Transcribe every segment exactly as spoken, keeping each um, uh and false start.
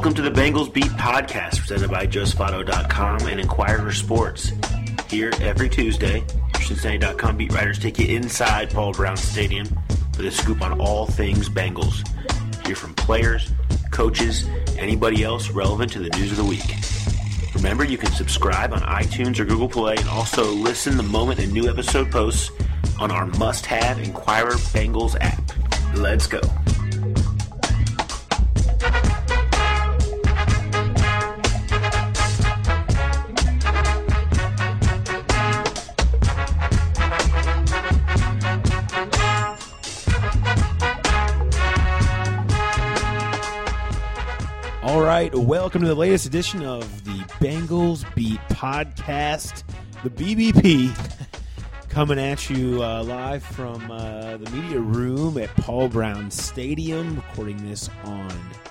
Welcome to the Bengals Beat Podcast, presented by Joe Spotto dot com and Inquirer Sports. Here every Tuesday, Cincinnati dot com beat writers take you inside Paul Brown Stadium with a scoop on all things Bengals. Hear from players, coaches, anybody else relevant to the news of the week. Remember, you can subscribe on iTunes or Google Play and also listen the moment a new episode posts on our must-have Inquirer Bengals app. Let's go. All right, welcome to the latest edition of the Bengals Beat Podcast, the B B P, coming at you uh, live from uh, the media room at Paul Brown Stadium, recording this on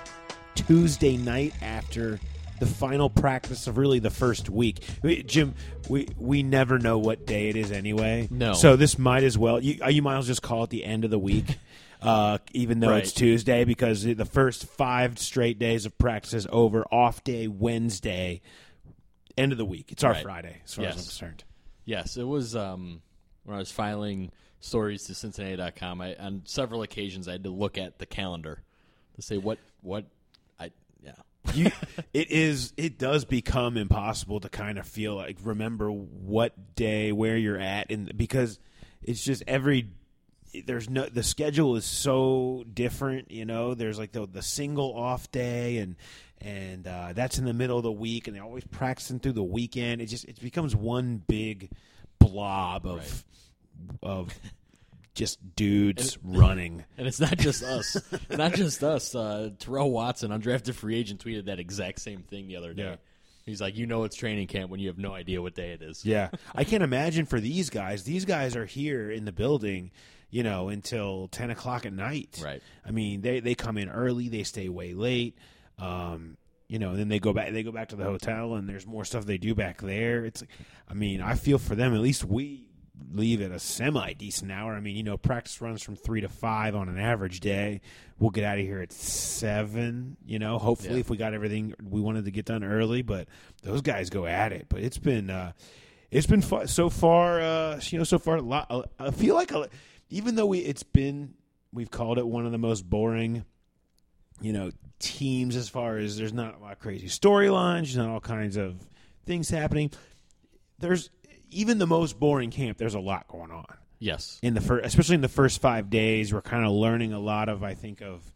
Tuesday night after the final practice of really the first week. Wait, Jim, we we never know what day it is anyway. No. So this might as well, you, you might as well just call it the end of the week. Uh, even though Right. it's Tuesday, because the first five straight days of practice is over. Off day Wednesday, end of the week. It's our Right. Friday, as far Yes. as I'm concerned. Yes, it was um, when I was filing stories to Cincinnati dot com. I, on several occasions, I had to look at the calendar to say what what I yeah. You, it is. It does become impossible to kind of feel like remember what day, where you're at, and because it's just every. There's no the schedule is so different, you know. There's like the the single off day, and and uh, that's in the middle of the week, and they're always practicing through the weekend. It just it becomes one big blob of Right. of just dudes running. And it's not just us, not just us. Uh, Terrell Watson, undrafted free agent, tweeted that exact same thing the other day. Yeah. He's like, you know, it's training camp when you have no idea what day it is. Yeah, I can't imagine for these guys. These guys are here in the building, you know, until ten o'clock at night. Right. I mean, they, they come in early, they stay way late, um, you know, and then they go back. They go back to the hotel, and there's more stuff they do back there. It's, I mean, I feel for them. At least we leave at a semi decent hour. I mean, you know, practice runs from three to five on an average day. We'll get out of here at seven. You know, hopefully, Yeah. if we got everything we wanted to get done early. But those guys go at it. But it's been, uh, it's been fun so far. Uh, you know, so far, a lot. I feel like a, even though we, it's been, we've called it one of the most boring, you know, teams as far as there's not a lot of crazy storylines, there's not all kinds of things happening. There's even the most boring camp. There's a lot going on Yes. in the first, especially in the first five days. We're kind of learning a lot of, I think, of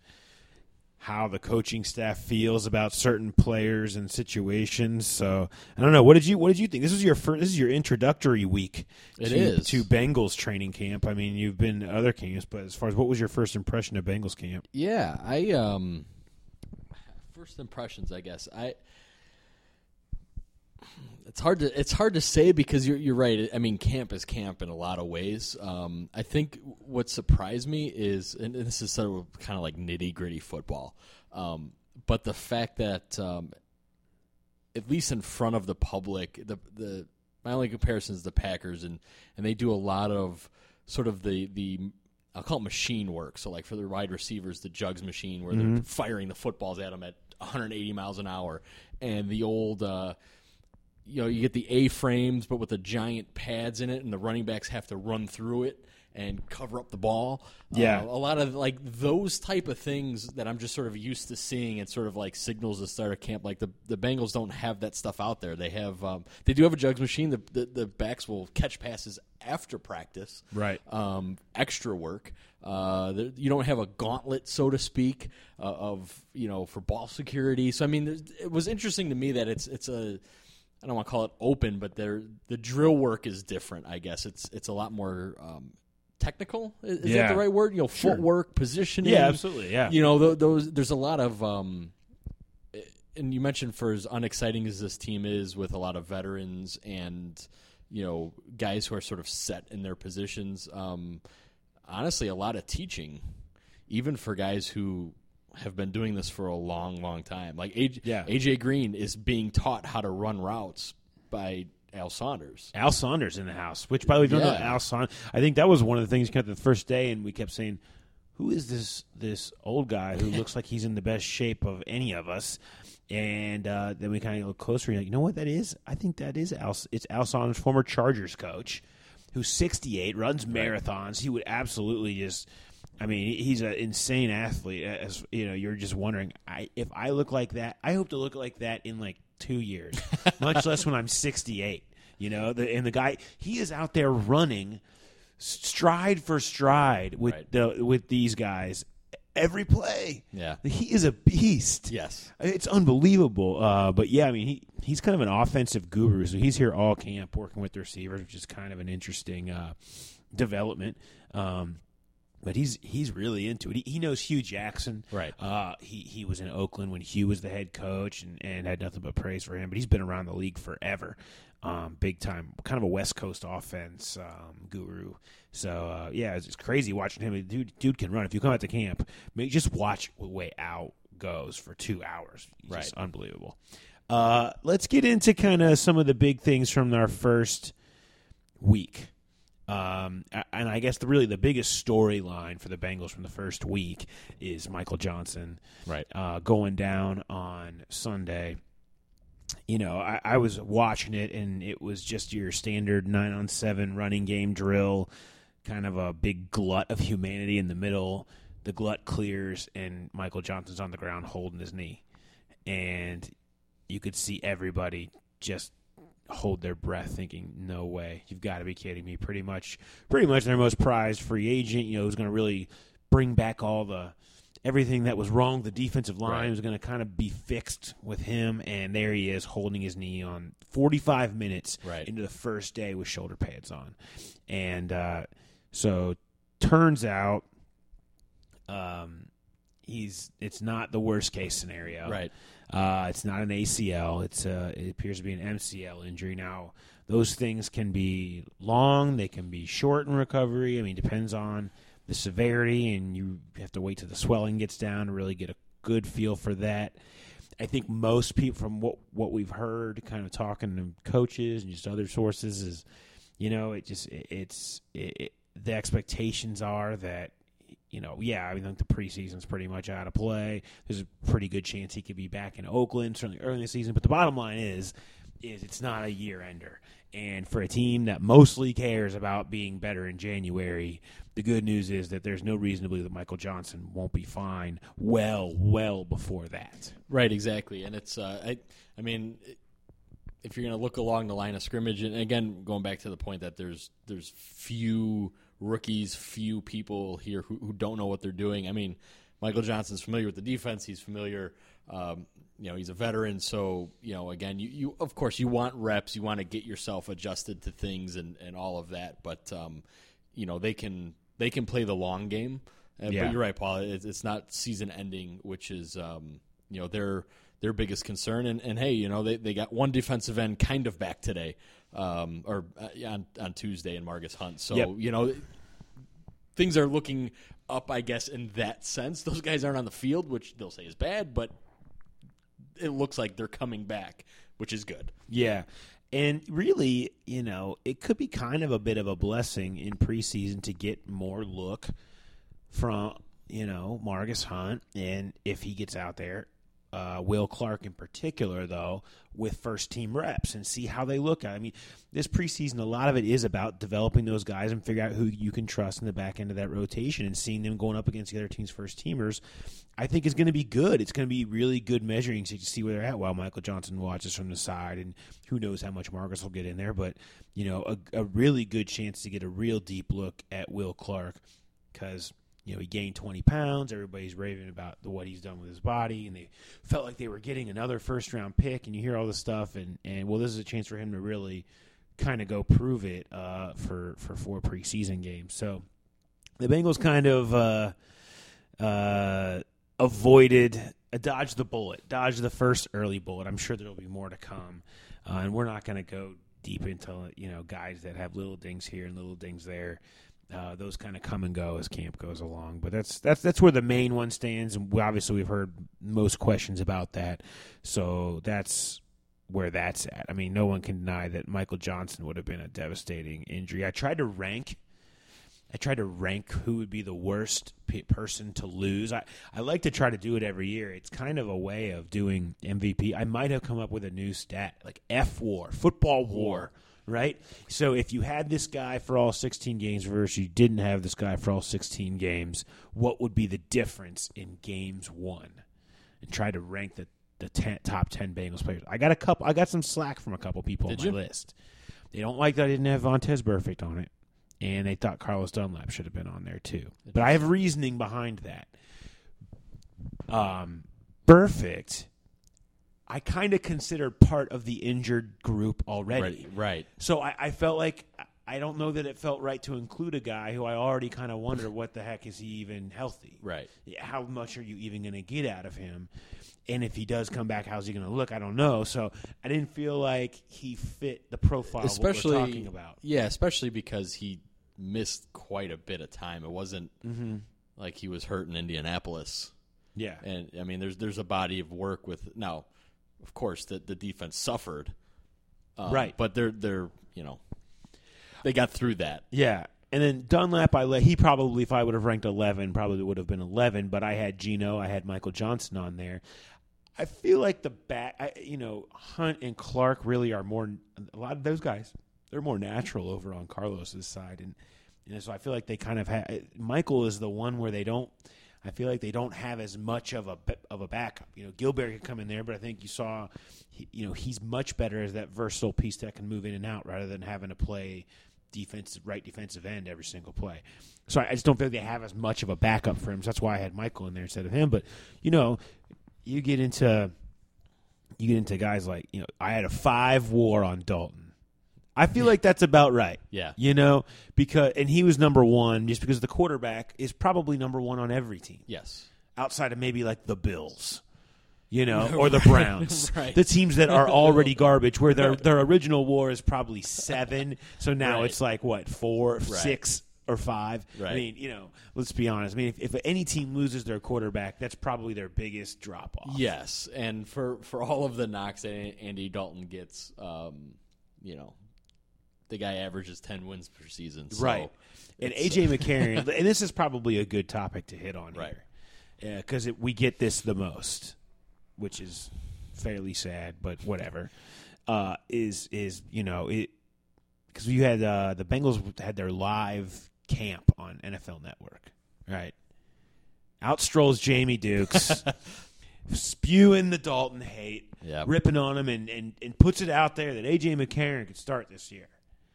how the coaching staff feels about certain players and situations. So I don't know. What did you What did you think? This was your first. This is your introductory week. It to, is. to Bengals training camp. I mean, you've been to other camps, but as far as what was your first impression of Bengals camp? Yeah, I um first impressions, I guess. I it's hard to it's hard to say because you're you're right. I mean, camp is camp in a lot of ways. Um, I think what surprised me is, and this is sort of kind of like nitty gritty football, um, but the fact that um, at least in front of the public, the the my only comparison is the Packers, and and they do a lot of sort of the the I'll call it machine work. So like for the wide receivers, the jugs machine where Mm-hmm. they're firing the footballs at them at one hundred eighty miles an hour, and the old, uh, you know, you get the A-frames but with the giant pads in it, and the running backs have to run through it and cover up the ball. Yeah. Uh, a lot of like those type of things that I'm just sort of used to seeing and sort of like signals to start a camp. Like the the Bengals don't have that stuff out there. They have um, they do have a jugs machine. The, the the backs will catch passes after practice. Right. Um, extra work. Uh, there, you don't have a gauntlet, so to speak, uh, of you know for ball security. So I mean, there's- it was interesting to me that it's it's a I don't want to call it open, but there the drill work is different. I guess it's it's a lot more um, technical. Is, is Yeah. that the right word? You know, Sure. footwork, positioning. Yeah, absolutely. Yeah. You know, th- those there's a lot of. Um, and you mentioned for as unexciting as this team is, with a lot of veterans and you know guys who are sort of set in their positions. Um, honestly, a lot of teaching, even for guys who have been doing this for a long, long time. Like A J, Yeah. A J Green is being taught how to run routes by Al Saunders. Al Saunders in the house, which, by the way, if you don't know Yeah. Al Saunders, I think that was one of the things you kept the first day, and we kept saying, who is this this old guy who looks like he's in the best shape of any of us? And uh, then we kind of look closer and you're like, you know what that is? I think that is Al, it's Alshon's former Chargers coach, who's sixty-eight, runs marathons. He would absolutely just, I mean, he's an insane athlete. As you know, you're just wondering, I, if I look like that, I hope to look like that in like two years, much less when I'm sixty-eight. You know, the, and the guy, he is out there running stride for stride with right. the with these guys every play. Yeah, he is a beast. Yes, it's unbelievable. Uh, but yeah, I mean, he he's kind of an offensive guru, so he's here all camp working with the receivers, which is kind of an interesting uh, development. Um, But he's he's really into it. He, he knows Hugh Jackson. Right. Uh, he he was in Oakland when Hugh was the head coach, and, and had nothing but praise for him. But he's been around the league forever, um, big time, kind of a West Coast offense um, guru. So uh, yeah, it's, it's crazy watching him. Dude, dude can run. If you come out to camp, maybe just watch the way Al goes for two hours. It's right. just unbelievable. Uh, let's get into kind of some of the big things from our first week. Um, and I guess the, really the biggest storyline for the Bengals from the first week is Michael Johnson, right? Uh, going down on Sunday. You know, I, I was watching it, and it was just your standard nine on seven running game drill, kind of a big glut of humanity in the middle. The glut clears, and Michael Johnson's on the ground holding his knee, and you could see everybody just hold their breath thinking, no way, you've got to be kidding me. Pretty much pretty much their most prized free agent, you know, who's going to really bring back all the everything that was wrong. The defensive line right. was going to kind of be fixed with him, and there he is holding his knee on forty-five minutes right. into the first day with shoulder pads on. And uh, so turns out um, he's it's not the worst case scenario. Right. Uh, it's not an A C L. It's uh, it appears to be an M C L injury. Now, those things can be long. They can be short in recovery. I mean, it depends on the severity, and you have to wait till the swelling gets down to really get a good feel for that. I think most people, from what, what we've heard, kind of talking to coaches and just other sources, is, you know, it just it, it's it, it, the expectations are that, you know, yeah, I mean, I think the preseason's pretty much out of play. There's a pretty good chance he could be back in Oakland, certainly early in the season. But the bottom line is, is it's not a year ender. And for a team that mostly cares about being better in January, the good news is that there's no reason to believe that Michael Johnson won't be fine well, well before that. Right, exactly. And it's, uh, I, I mean, if you're going to look along the line of scrimmage, and again, going back to the point that there's there's few rookies, few people here who, who don't know what they're doing. I mean, Michael Johnson's familiar with the defense. He's familiar, um, you know, he's a veteran. So, you know, again, you, you of course, you want reps. You want to get yourself adjusted to things and, and all of that. But, um, you know, they can they can play the long game. Uh, Yeah. But you're right, Paul. It's, it's not season ending, which is, um, you know, their their biggest concern. And, and hey, you know, they, they got one defensive end kind of back today. Um, or uh, on on Tuesday in Marcus Hunt. So, yep. you know, things are looking up, I guess, in that sense. Those guys aren't on the field, which they'll say is bad, but it looks like they're coming back, which is good. Yeah. And really, you know, it could be kind of a bit of a blessing in preseason to get more look from, you know, Marcus Hunt, and if he gets out there, Uh, Will Clark in particular, though, with first-team reps and see how they look. I mean, this preseason, a lot of it is about developing those guys and figure out who you can trust in the back end of that rotation, and seeing them going up against the other team's first-teamers, I think is going to be good. It's going to be really good measuring to see where they're at while Michael Johnson watches from the side, and who knows how much Marcus will get in there. But, you know, a, a really good chance to get a real deep look at Will Clark because – you know, he gained twenty pounds. Everybody's raving about the, what he's done with his body, and they felt like they were getting another first-round pick, and you hear all this stuff, and, and well, this is a chance for him to really kind of go prove it uh, for, for four preseason games. So the Bengals kind of uh, uh, avoided, uh, dodged the bullet, dodged the first early bullet. I'm sure there will be more to come, uh, and we're not going to go deep into, you know, guys that have little dings here and little dings there. Uh, those kind of come and go as camp goes along, but that's that's that's where the main one stands, and we, obviously we've heard most questions about that, so that's where that's at. I mean, no one can deny that Michael Johnson would have been a devastating injury. I tried to rank I tried to rank who would be the worst p- person to lose. I, I like to try to do it every year. It's kind of a way of doing M V P. I might have come up with a new stat, like F war, football war, right? So if you had this guy for all sixteen games versus you didn't have this guy for all sixteen games, what would be the difference in games won? And try to rank the, the ten, top ten Bengals players. I got a couple. I got some slack from a couple people Did on my you? list. They don't like that I didn't have Vontaze Burfict on it. And they thought Carlos Dunlap should have been on there too. But I have reasoning behind that. Um, Burfict, I kind of considered part of the injured group already. Right. right. So I, I felt like, I don't know that it felt right to include a guy who I already kind of wonder what the heck is he even healthy? Right. How much are you even going to get out of him? And if he does come back, how's he going to look? I don't know. So I didn't feel like he fit the profile Especially, of what we're talking about. Yeah, especially because he missed quite a bit of time. It wasn't Mm-hmm. like he was hurt in Indianapolis. Yeah. And, I mean, there's there's a body of work with – now, of course, the, the defense suffered. Um, Right. But they're, they're, you know, they got through that. Yeah. And then Dunlap, I let, he probably, if I would have ranked eleven, probably would have been eleven. But I had Geno, I had Michael Johnson on there. I feel like the back, I, you know, Hunt and Clark really are more, a lot of those guys, they're more natural over on Carlos's side. And, and so I feel like they kind of have, Michael is the one where they don't, I feel like they don't have as much of a of a backup. You know, Gilbert could come in there, but I think you saw, he, you know, he's much better as that versatile piece that can move in and out rather than having to play defensive right defensive end every single play. So I just don't feel like they have as much of a backup for him. So that's why I had Michael in there instead of him. But you know, you get into you get into guys like, you know, I had a five war on Dalton. I feel like that's about right. Yeah. You know, because and he was number one just because the quarterback is probably number one on every team. Yes. Outside of maybe like the Bills. You know, or the Browns. Right. The teams that are already garbage, where their their original war is probably seven. So now Right. it's like, what, four, Right. six, or five? Right. I mean, you know, let's be honest. I mean, if, if any team loses their quarterback, that's probably their biggest drop-off. Yes, and for, for all of the knocks that Andy Dalton gets, um, you know, the guy averages ten wins per season. So Right. And it's, A J McCarron, and this is probably a good topic to hit on Right. here. Because we get this the most, which is fairly sad, but whatever, uh, is, is you know, it because you had uh, the Bengals had their live camp on N F L Network, right? Out strolls Jamie Dukes, spewing the Dalton hate, Yeah. ripping on him, and, and, and puts it out there that A J McCarron could start this year.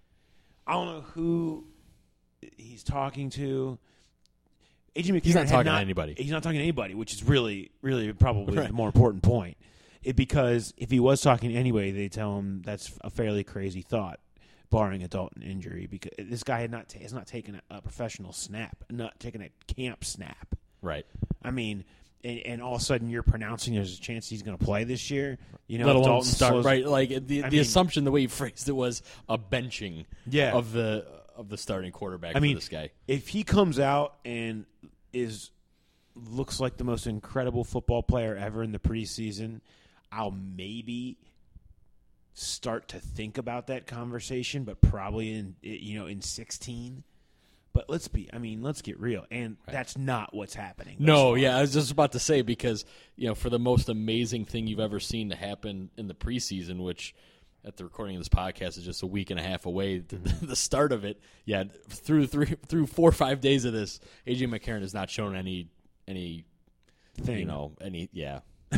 I don't know who he's talking to. A J McCarron He's not had talking to anybody. He's not talking to anybody, which is really, really probably Right. the more important point. It, because if he was talking anyway, they tell him that's a fairly crazy thought, barring a Dalton injury. Because this guy had not ta- has not taken a, a professional snap, not taken a camp snap. Right. I mean, and, and all of a sudden you're pronouncing there's a chance he's going to play this year. You know, Let if alone Dalton start slows- right. Like the the I mean- assumption, the way he phrased it was a benching Yeah. of the of the starting quarterback I mean, for this guy. if he comes out and is looks like the most incredible football player ever in the preseason, I'll maybe start to think about that conversation, but probably in you know in sixteen. But let's be, I mean, let's get real, and that's not what's happening. thus No, far. yeah, I was just about to say because you know for the most amazing thing you've ever seen to happen in the preseason, which at the recording of this podcast is just a week and a half away, the, the start of it. Yeah, through three through four or five days of this, A J McCarron has not shown any any thing. you know any yeah.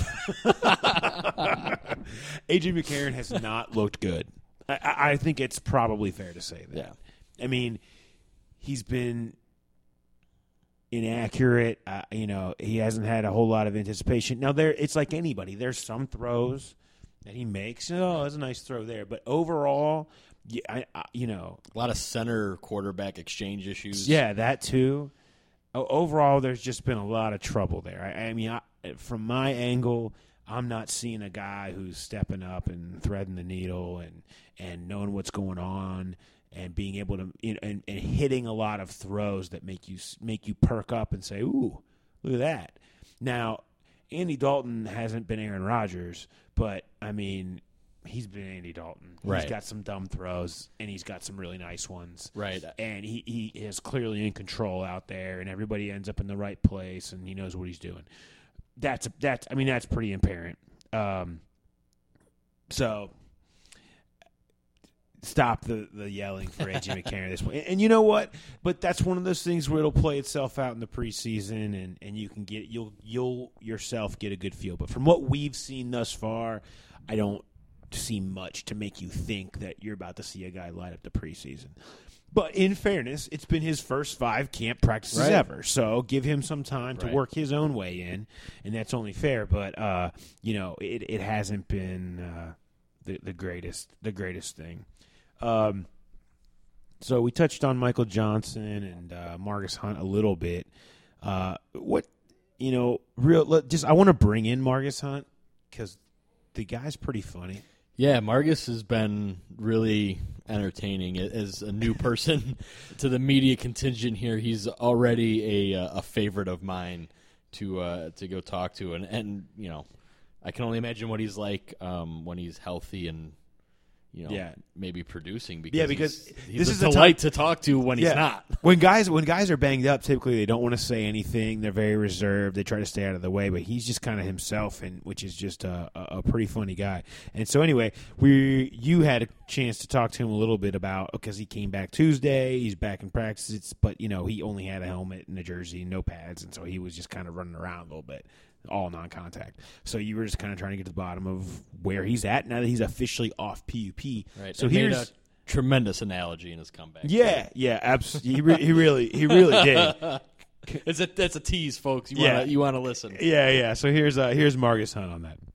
A J McCarron has not looked good. I, I I think it's probably fair to say that. Yeah. I mean, he's been inaccurate. Uh, you know, he hasn't had a whole lot of anticipation. Now, there, it's like anybody. There's some throws that he makes. Oh, that's a nice throw there. But overall, yeah, I, I, you know, A lot of center quarterback exchange issues. yeah, that too. O- Overall, there's just been a lot of trouble there. I, I mean, I, from my angle, I'm not seeing a guy who's stepping up and threading the needle and, and knowing what's going on and being able to you know, and, and hitting a lot of throws that make you make you perk up and say, "Ooh, look at that." Now, Andy Dalton hasn't been Aaron Rodgers, but I mean, he's been Andy Dalton. Right. He's got some dumb throws, and he's got some really nice ones. Right. And he, he is clearly in control out there, and everybody ends up in the right place, and he knows what he's doing. That's that's. I mean, that's pretty apparent. Um, so stop the, the yelling for A J McCarron at this point. And, and you know what? But that's one of those things where it'll play itself out in the preseason, and, and you can get you'll you'll yourself get a good feel. But from what we've seen thus far, I don't see much to make you think that you're about to see a guy light up the preseason. But in fairness, it's been his first five camp practices right. ever, so give him some time right. to work his own way in, and that's only fair. But uh, you know, it it hasn't been uh, the the greatest the greatest thing. Um, so we touched on Michael Johnson and uh, Margus Hunt a little bit. Uh, what you know, real just I want to bring in Margus Hunt because the guy's pretty funny. Yeah, Margus has been really entertaining as a new person to the media contingent here. He's already a a favorite of mine to uh, to go talk to, and and you know, I can only imagine what he's like um, when he's healthy and you know yeah. maybe producing. Because yeah, because he's, he's this a is a delight time- to talk to when yeah. he's not. When guys when guys are banged up, typically they don't want to say anything. They're very reserved. They try to stay out of the way. But he's just kind of himself, and which is just a, a, a pretty funny guy. And so anyway, we you had a chance to talk to him a little bit about because he came back Tuesday. He's back in practice. It's, but you know he only had a helmet and a jersey, no pads, and so he was just kind of running around a little bit. All non-contact. So you were just kind of trying to get to the bottom of where he's at now that he's officially off P U P. Right. So It here's made a tremendous analogy in his comeback. yeah, yeah, absolutely. He, re- he really, he really did. It's a that's a tease, folks. You Yeah. wanna you wanna listen. Yeah, yeah. So here's uh, here's Margus Hunt on that.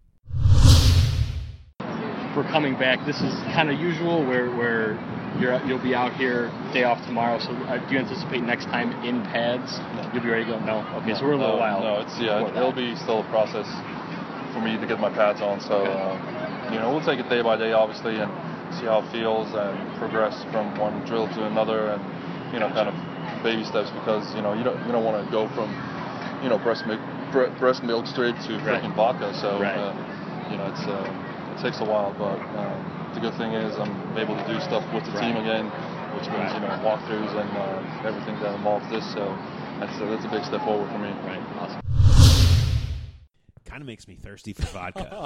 For coming back, this is kind of usual where where you're you'll be out here day off tomorrow. So uh, do you anticipate next time in pads you'll be ready to go? No. Okay, no, so we're a little no, while. No, it's yeah, before it'll that. be still a process for me to get my pads on. So Okay. um, you know, we'll take it day by day, obviously, and see how it feels and progress from one drill to another, and you know, kind of baby steps because you know you don't you don't want to go from you know breast milk bre- breast milk straight to Right. freaking vodka. So Right. uh, you know, it's uh, it takes a while, but um, the good thing is I'm able to do stuff with the Right. team again, which means Right. you know walkthroughs and uh, everything that involves this. So that's a, that's a big step forward for me. Right. Awesome. Kind of makes me thirsty for vodka.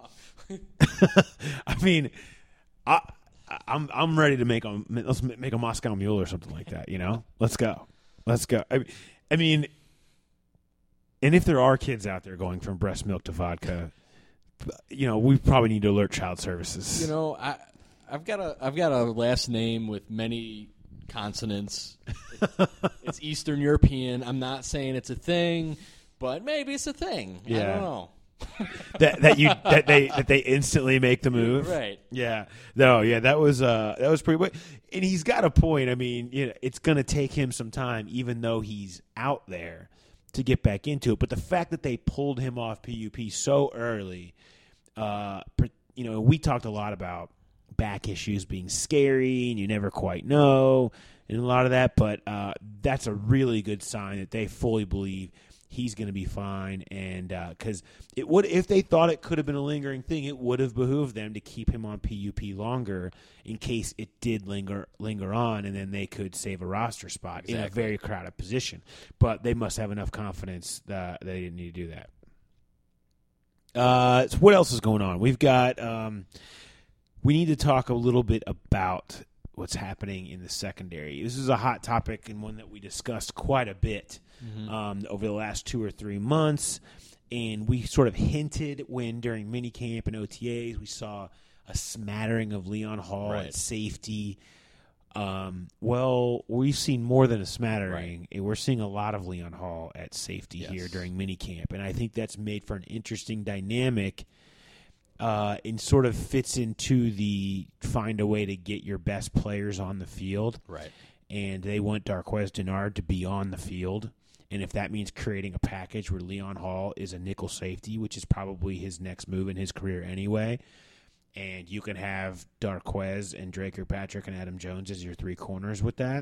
I mean, I, I'm I'm ready to make a let's make a Moscow Mule or something like that. You know, let's go, let's go. I, I mean, and if there are kids out there going from breast milk to vodka, you know, we probably need to alert child services. You know, I I've got a I've got a last name with many consonants. It's, it's Eastern European. I'm not saying it's a thing, but maybe it's a thing. I Yeah. don't know. that that you that they that they instantly make the move. Right. Yeah. No, yeah, that was uh that was pretty and he's got a point. I mean, you know, it's going to take him some time even though he's out there to get back into it, but the fact that they pulled him off P U P so early uh you know, we talked a lot about back issues being scary and you never quite know and a lot of that, but uh that's a really good sign that they fully believe he's going to be fine, and because uh, it would, if they thought it could have been a lingering thing, it would have behooved them to keep him on P U P longer in case it did linger linger on, and then they could save a roster spot Exactly. in a very crowded position. But they must have enough confidence that they didn't need to do that. Uh, so what else is going on? We've got. Um, we need to talk a little bit about what's happening in the secondary. This is a hot topic and one that we discussed quite a bit mm-hmm. um, over the last two or three months. And we sort of hinted when during minicamp and O T As we saw a smattering of Leon Hall Right. at safety. Um, well, we've seen more than a smattering. Right. We're seeing a lot of Leon Hall at safety yes. here during minicamp. And I think that's made for an interesting dynamic. Uh, and sort of fits into the find a way to get your best players on the field. Right. And they want Darqueze Dennard to be on the field. And if that means creating a package where Leon Hall is a nickel safety, which is probably his next move in his career anyway, and you can have Darqueze and Drake Kirkpatrick and Adam Jones as your three corners with that,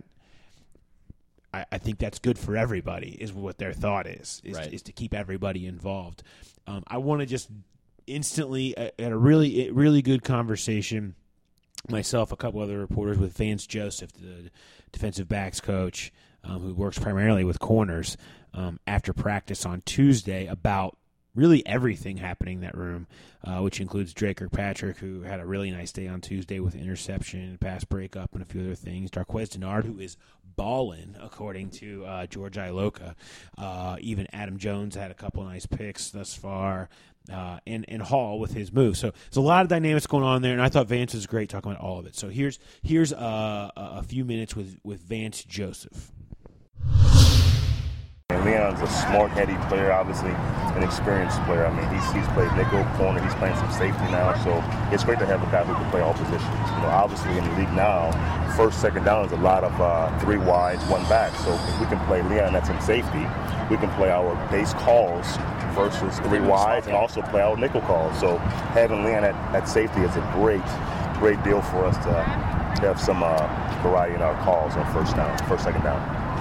I, I think that's good for everybody is what their thought is, is, right. is to keep everybody involved. Um, I want to just instantly uh, had a really, really good conversation. Myself, a couple other reporters with Vance Joseph, the defensive backs coach, um, who works primarily with corners, um, after practice on Tuesday about really everything happening in that room, uh, which includes Drake Kirkpatrick, who had a really nice day on Tuesday with interception, pass breakup, and a few other things. Darqueze Dennard, who is ballin', according to uh, George Iloka. Uh, even Adam Jones had a couple of nice picks thus far, uh, and, and Hall with his move. So there's a lot of dynamics going on there, and I thought Vance was great talking about all of it. So here's here's uh, a few minutes with, with Vance Joseph. And Leon's a smart, heady player, obviously an experienced player. I mean, he's he's played nickel, corner, he's playing some safety now, so it's great to have a guy who can play all positions. You know, obviously in the league now, first, second down is a lot of uh, three wides, one back. So if we can play Leon that's in safety, we can play our base calls versus three wides and also play our nickel calls. So having Leon at, at safety is a great, great deal for us to have some uh, variety in our calls on first down, first, second down.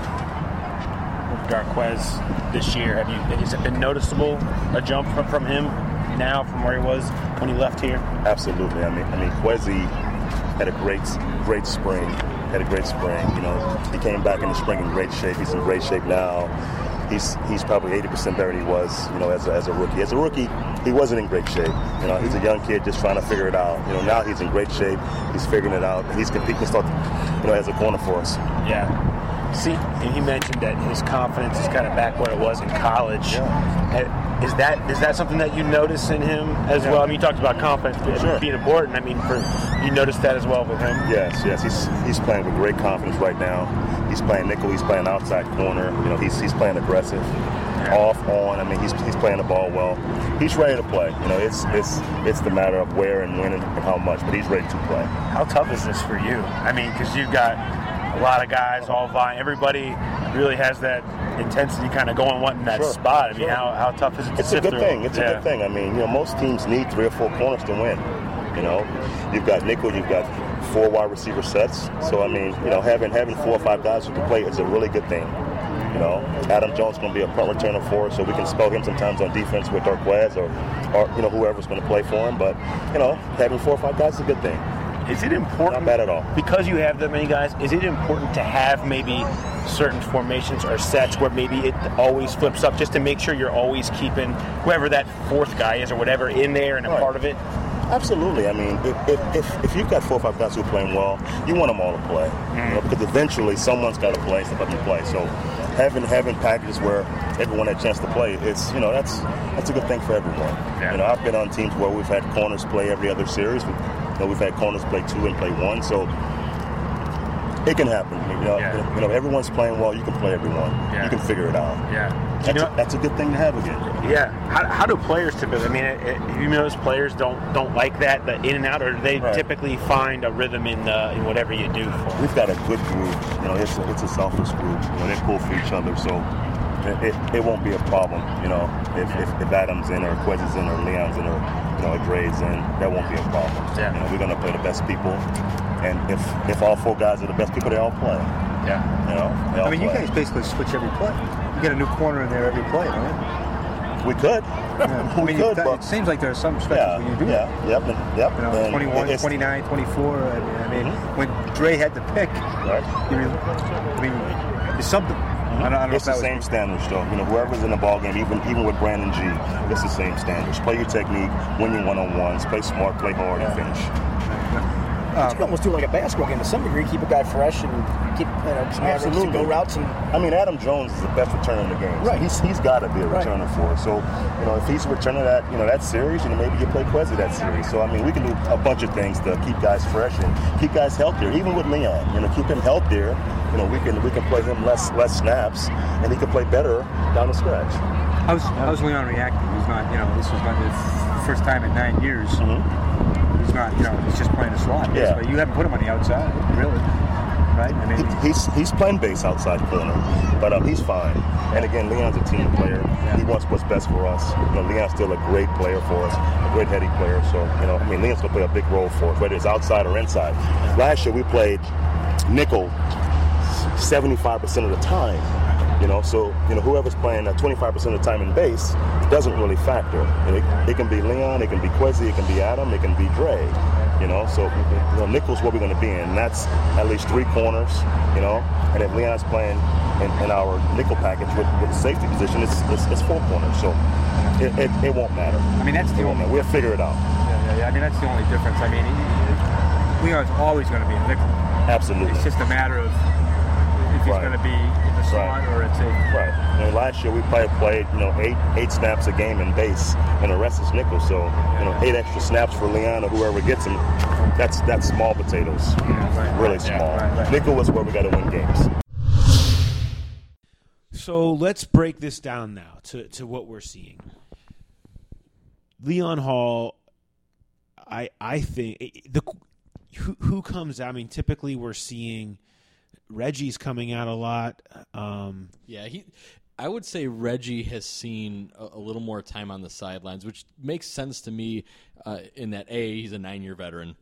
Darqueze this year, have you has it been noticeable a jump from, from him now from where he was when he left here? Absolutely. I mean, I mean, Quezzy had a great, great spring. Had a great spring. You know, he came back in the spring in great shape. He's in great shape now. He's he's probably eighty percent better than he was, you know, as a, as a rookie. As a rookie, he wasn't in great shape. You know, he's a young kid just trying to figure it out. You know, now he's in great shape. He's figuring it out. He's competing, start, you know, as a corner for us. Yeah. See, and he mentioned that his confidence is kind of back where it was in college. Yeah. Is that is that something that you notice in him as yeah. well? I mean, you talked about confidence sure. being important. I mean, for, you noticed that as well with him? Yes, yes. He's he's playing with great confidence right now. He's playing nickel. He's playing outside corner. You know, he's he's playing aggressive, yeah. off, on. I mean, he's he's playing the ball well. He's ready to play. You know, it's it's it's the matter of where and when and how much, but he's ready to play. How tough is this for you? I mean, because you've got a lot of guys all vying. Everybody really has that intensity kind of going wanting that sure. spot. I mean, sure. how, how tough is it to It's a sift good through? thing. It's yeah. a good thing. I mean, you know, most teams need three or four corners to win. You know, you've got nickel, you've got four wide receiver sets. So, I mean, you know, having having four or five guys who can play is a really good thing. You know, Adam Jones is going to be a punt returner for us, so we can spell him sometimes on defense with Darqueze or, or, you know, whoever's going to play for him. But, you know, having four or five guys is a good thing. Is it important? Not bad at all. Because you have that many guys, is it important to have maybe certain formations or sets where maybe it always flips up just to make sure you're always keeping whoever that fourth guy is or whatever in there and a right. part of it? Absolutely. I mean, if, if, if, if you've got four or five guys who are playing well, you want them all to play. Mm. You know, because eventually someone's got to play, step up and play. So having having packages where everyone had a chance to play, it's, you know, that's that's a good thing for everyone. Yeah. You know, I've been on teams where we've had corners play every other series. We, you know, we've had corners play two and play one, so it can happen. You know, yeah. you know, everyone's playing well. You can play everyone. Yeah. You can figure it out. Yeah, that's, you know, a, that's a good thing to have again. Yeah. How, how do players typically? I mean, it, it, you notice players don't don't like that, the in and out, or do they right. typically find a rhythm in uh, in whatever you do? For them? We've got a good group. You know, it's a, it's a selfless group. You know, they pull for each other, so it, it, it won't be a problem. You know, if, if, if Adam's in or Quezzy's in or Leon's in or you know, Dre's in, that won't be a problem. Yeah. You know, we're gonna play the best people, and if if all four guys are the best people, they all play. Yeah. You know, they all I mean, play. you guys basically switch every play. You get a new corner in there every play, right? We could. Yeah. we I mean, could, that, but it seems like there are some stretches yeah, where you do yeah, that. Yep, and, yep. You know, and twenty-one, twenty-nine, twenty-four. I mean, I mean mm-hmm. when Dre had the pick, right. you know, I mean, it's something. Mm-hmm. I don't, I don't it's know the same was... standards, though. You know, whoever's in the ball game, even even with Brandon G, it's the same standards. Play your technique, win your one-on-ones, play smart, play hard, and finish. Um, you can almost do like a basketball game to some degree, keep a guy fresh and keep you know some absolutely go routes. And I mean, Adam Jones is the best returner in the game. So right. He's he's got to be a returner right. for us. So you know, if he's returning that, you know, that series, you know, maybe you play Quezzy that series. So I mean, we can do a bunch of things to keep guys fresh and keep guys healthier. Even with Leon, you know, keep him healthier. You know, we can we can play him less less snaps, and he can play better down the stretch. How's how's Leon reacting? He's not, you know, this was not his first time in nine years. Mm-hmm. He's not, you know, he's just playing a slot. Yeah. You haven't put him on the outside, really, right? I mean, he, he's he's playing base outside corner, but um, he's fine. And again, Leon's a team player. Yeah. He wants what's best for us. You know, Leon's still a great player for us, a great heady player. So you know, I mean, Leon's gonna play a big role for us, whether it's outside or inside. Last year we played nickel seventy-five percent of the time. You know, so you know whoever's playing uh, twenty-five percent of the time in base doesn't really factor. And it, it can be Leon, it can be Kwesi, it can be Adam, it can be Dre. You know, so you know, nickel's what we're going to be in. And that's at least three corners. You know, and if Leon's playing in, in our nickel package with, with the safety position, it's, it's, it's four corners. So it, it, it won't matter. I mean, that's the only. We'll figure it out. Yeah, yeah, yeah. I mean, that's the only difference. I mean, Leon's always going to be a nickel. Absolutely. It's just a matter of if he's right. going to be in the slot right. or at safety. Right. And last year we probably played, you know, eight eight snaps a game in base, and the rest is nickel. So, you know, eight extra snaps for Leon or whoever gets him. That's that's small potatoes. Yeah, right. Really right. small. Yeah, right, right. Nickel is where we got to win games. So let's break this down now to, to what we're seeing. Leon Hall, I I think the who who comes out. I mean, typically we're seeing Reggie's coming out a lot. Um, yeah, he. I would say Reggie has seen a, a little more time on the sidelines, which makes sense to me. Uh, in that A, he's a nine-year veteran,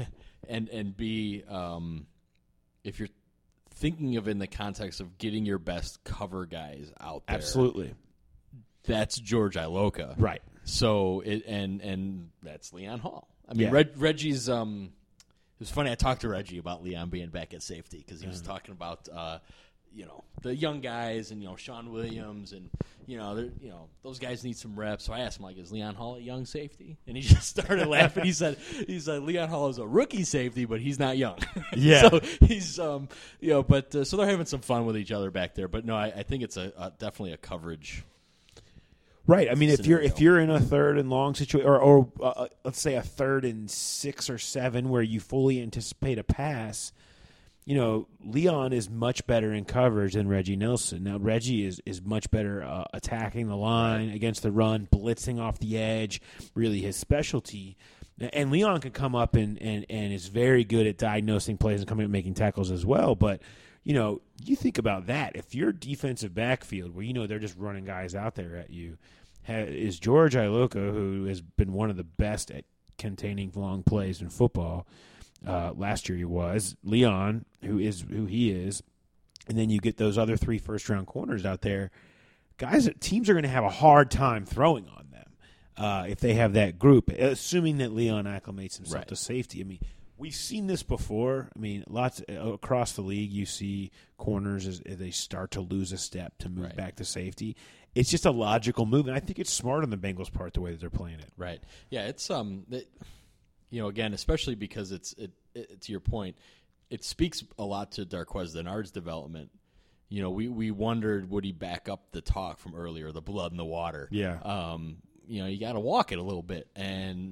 and and B, um, if you're thinking of in the context of getting your best cover guys out there, absolutely, that's George Iloka, right? So it and and that's Leon Hall. I mean, yeah. Reg, Reggie's. Um, it was funny. I talked to Reggie about Leon being back at safety because he was mm-hmm. talking about uh, you know the young guys and you know Sean Williams and you know they're you know those guys need some reps. So I asked him like, is Leon Hall a young safety? And he just started laughing. He said he said Leon Hall is a rookie safety, but he's not young. Yeah. So he's um you know but uh, so they're having some fun with each other back there. But no, I, I think it's a, a definitely a coverage. Right. I mean, if scenario. you're if you're in a third and long situation, or, or uh, let's say a third and six or seven, where you fully anticipate a pass, you know, Leon is much better in coverage than Reggie Nelson. Now, Reggie is is much better uh, attacking the line against the run, blitzing off the edge, really his specialty. And Leon can come up and, and, and is very good at diagnosing plays and coming up and making tackles as well. But you know, you think about that. If your defensive backfield, where you know they're just running guys out there at you, is George Iloka, who has been one of the best at containing long plays in football. Uh, last year he was. Leon, who is who he is. And then you get those other three first-round corners out there. Guys, teams are going to have a hard time throwing on them uh, if they have that group, assuming that Leon acclimates himself right. to safety. I mean, we've seen this before. I mean, lots across the league. You see corners as they start to lose a step to move right. back to safety. It's just a logical move, and I think it's smart on the Bengals' part the way that they're playing it. Right. Yeah. It's um, it, you know, again, especially because it's it, it. To your point, it speaks a lot to Darqueze Dennard's development. You know, we we wondered would he back up the talk from earlier, the blood in the water. Yeah. Um. You know, you got to walk it a little bit, and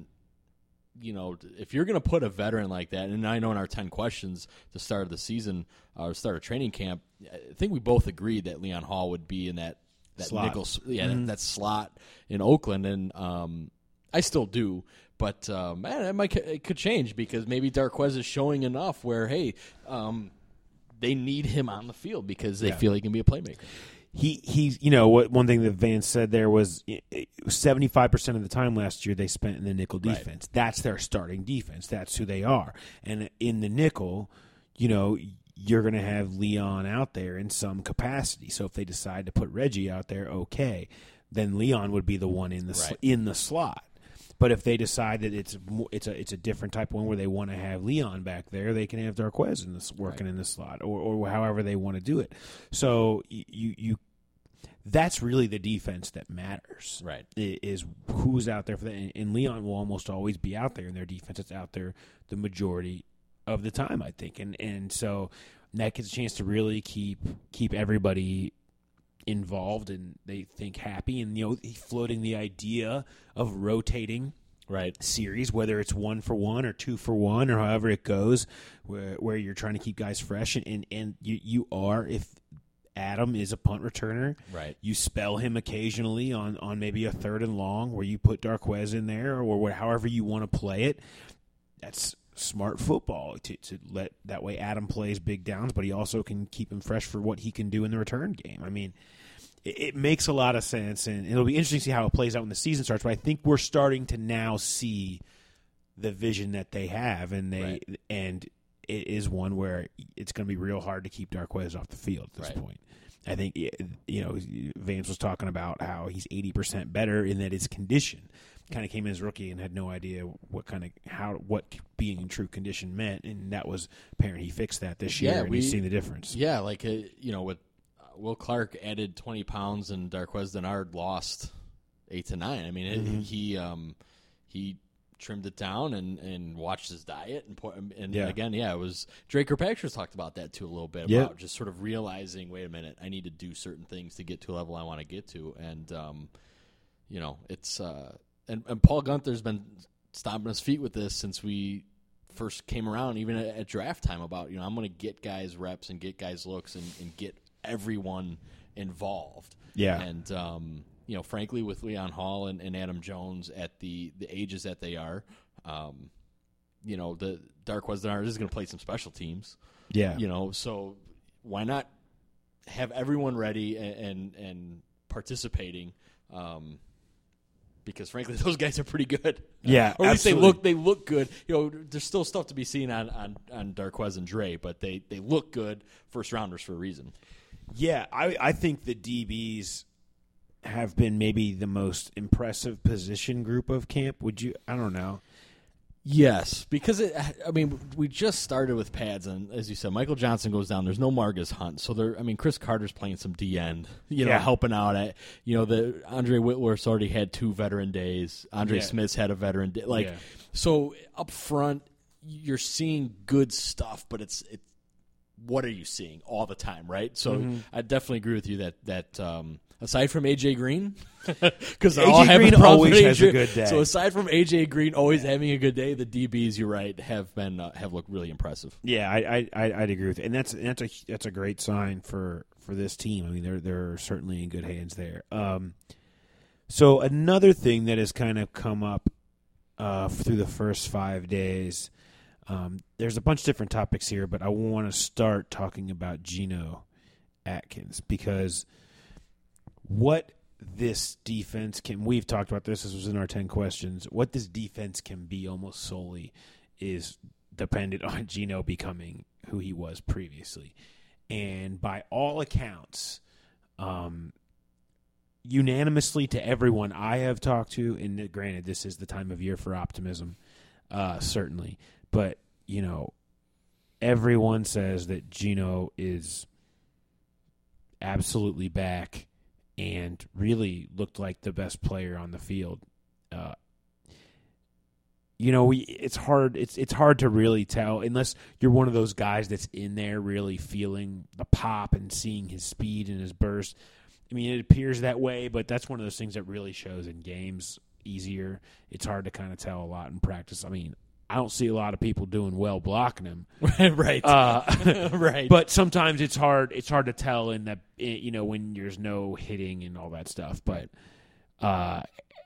you know, if you're going to put a veteran like that, and I know in our ten questions to start of the season or start of training camp, I think we both agreed that Leon Hall would be in that that slot. nickel, yeah, mm-hmm. that, that slot in Oakland, and um, I still do. But um, man, it might it could change because maybe Darqueze is showing enough where hey, um, they need him on the field because they yeah. feel he can be a playmaker. He he's you know what one thing that Vance said there was seventy-five percent of the time last year they spent in the nickel defense. Right. That's their starting defense. That's who they are. And in the nickel, you know, you're going to have Leon out there in some capacity. So if they decide to put Reggie out there, okay, then Leon would be the one in the right. sl- in the slot. But if they decide that it's it's a it's a different type of one where they want to have Leon back there, they can have Darqueze in this working right. in the slot or or however they want to do it. So you you that's really the defense that matters. Right, is who's out there for that, and Leon will almost always be out there, and their defense is out there the majority of the time, I think, and and so that gets a chance to really keep keep everybody involved and they think happy, and you know floating the idea of rotating right series, whether it's one for one or two for one or however it goes, where where you're trying to keep guys fresh, and and, and you you are if Adam is a punt returner, right, you spell him occasionally on on maybe a third and long where you put Darqueze in there or where, however you want to play it. That's smart football to, to let that way Adam plays big downs, but he also can keep him fresh for what he can do in the return game. I mean, it, it makes a lot of sense, and it'll be interesting to see how it plays out when the season starts, but I think we're starting to now see the vision that they have, and they right. and it is one where it's going to be real hard to keep Darqueze off the field at this right. point. I think, you know, Vance was talking about how he's eighty percent better in that his condition. Kind of came in as rookie and had no idea what kind of how what being in true condition meant, and that was apparent. He fixed that this year, Yeah, and we- he's seen the difference. Yeah, like uh, you know, with uh, Will Clark added twenty pounds and Darqueze Dennard lost eight to nine. I mean, it, Mhm. he um, he trimmed it down and, and watched his diet and put, and Yeah. again, yeah, it was Drake Kirkpatrick talked about that too a little bit Yeah. about just sort of realizing, wait a minute, I need to do certain things to get to a level I want to get to, and um, you know, it's uh, and, and Paul Gunther's been stomping his feet with this since we first came around, even at, at draft time, about, you know, I'm going to get guys reps and get guys looks and, and get everyone involved. Yeah. And, um, you know, frankly, with Leon Hall and, and Adam Jones at the, the ages that they are, um, you know, the Darqueze Dennard is going to play some special teams. Yeah. You know, so why not have everyone ready and and, and participating? Um, because frankly, those guys are pretty good. Yeah, or at least absolutely. they look they look good. You know, there's still stuff to be seen on on, on Darqueze and Dre, but they, they look good first rounders for a reason. Yeah, I, I think the D Bs have been maybe the most impressive position group of camp. Would you? I don't know. Yes, because it, I mean, we just started with pads, and as you said, Michael Johnson goes down. There's no Marcus Hunt, so there. I mean, Chris Carter's playing some D end, you know, Yeah. helping out at, you know, the Andre Whitworth's already had two veteran days. Andre Yeah. Smith's had a veteran day. Like, Yeah. so up front, you're seeing good stuff, but it's it. What are you seeing all the time, right? So Mm-hmm. I definitely agree with you that that. Um, Aside from A J Green, because A J Green always has a good day. So aside from A J Green always having a good day, the D Bs, you're right, have been uh, have looked really impressive. Yeah, I, I I'd agree with it, and that's that's a that's a great sign for, for this team. I mean, they're they're certainly in good hands there. Um, so another thing that has kind of come up uh, through the first five days, um, there's a bunch of different topics here, but I want to start talking about Geno Atkins because what this defense can, we've talked about this, this was in our ten questions, what this defense can be almost solely is dependent on Geno becoming who he was previously. And by all accounts, um, unanimously to everyone I have talked to, and granted, this is the time of year for optimism, uh, certainly, but, you know, everyone says that Geno is absolutely back and really looked like the best player on the field. Uh, you know, we it's hard it's it's hard to really tell unless you're one of those guys that's in there really feeling the pop and seeing his speed and his burst. I mean, it appears that way, but that's one of those things that really shows in games easier. It's hard to kind of tell a lot in practice. I mean, I don't see a lot of people doing well blocking him. right. Uh, right. But sometimes it's hard. It's hard to tell in that, you know, when there's no hitting and all that stuff. But uh,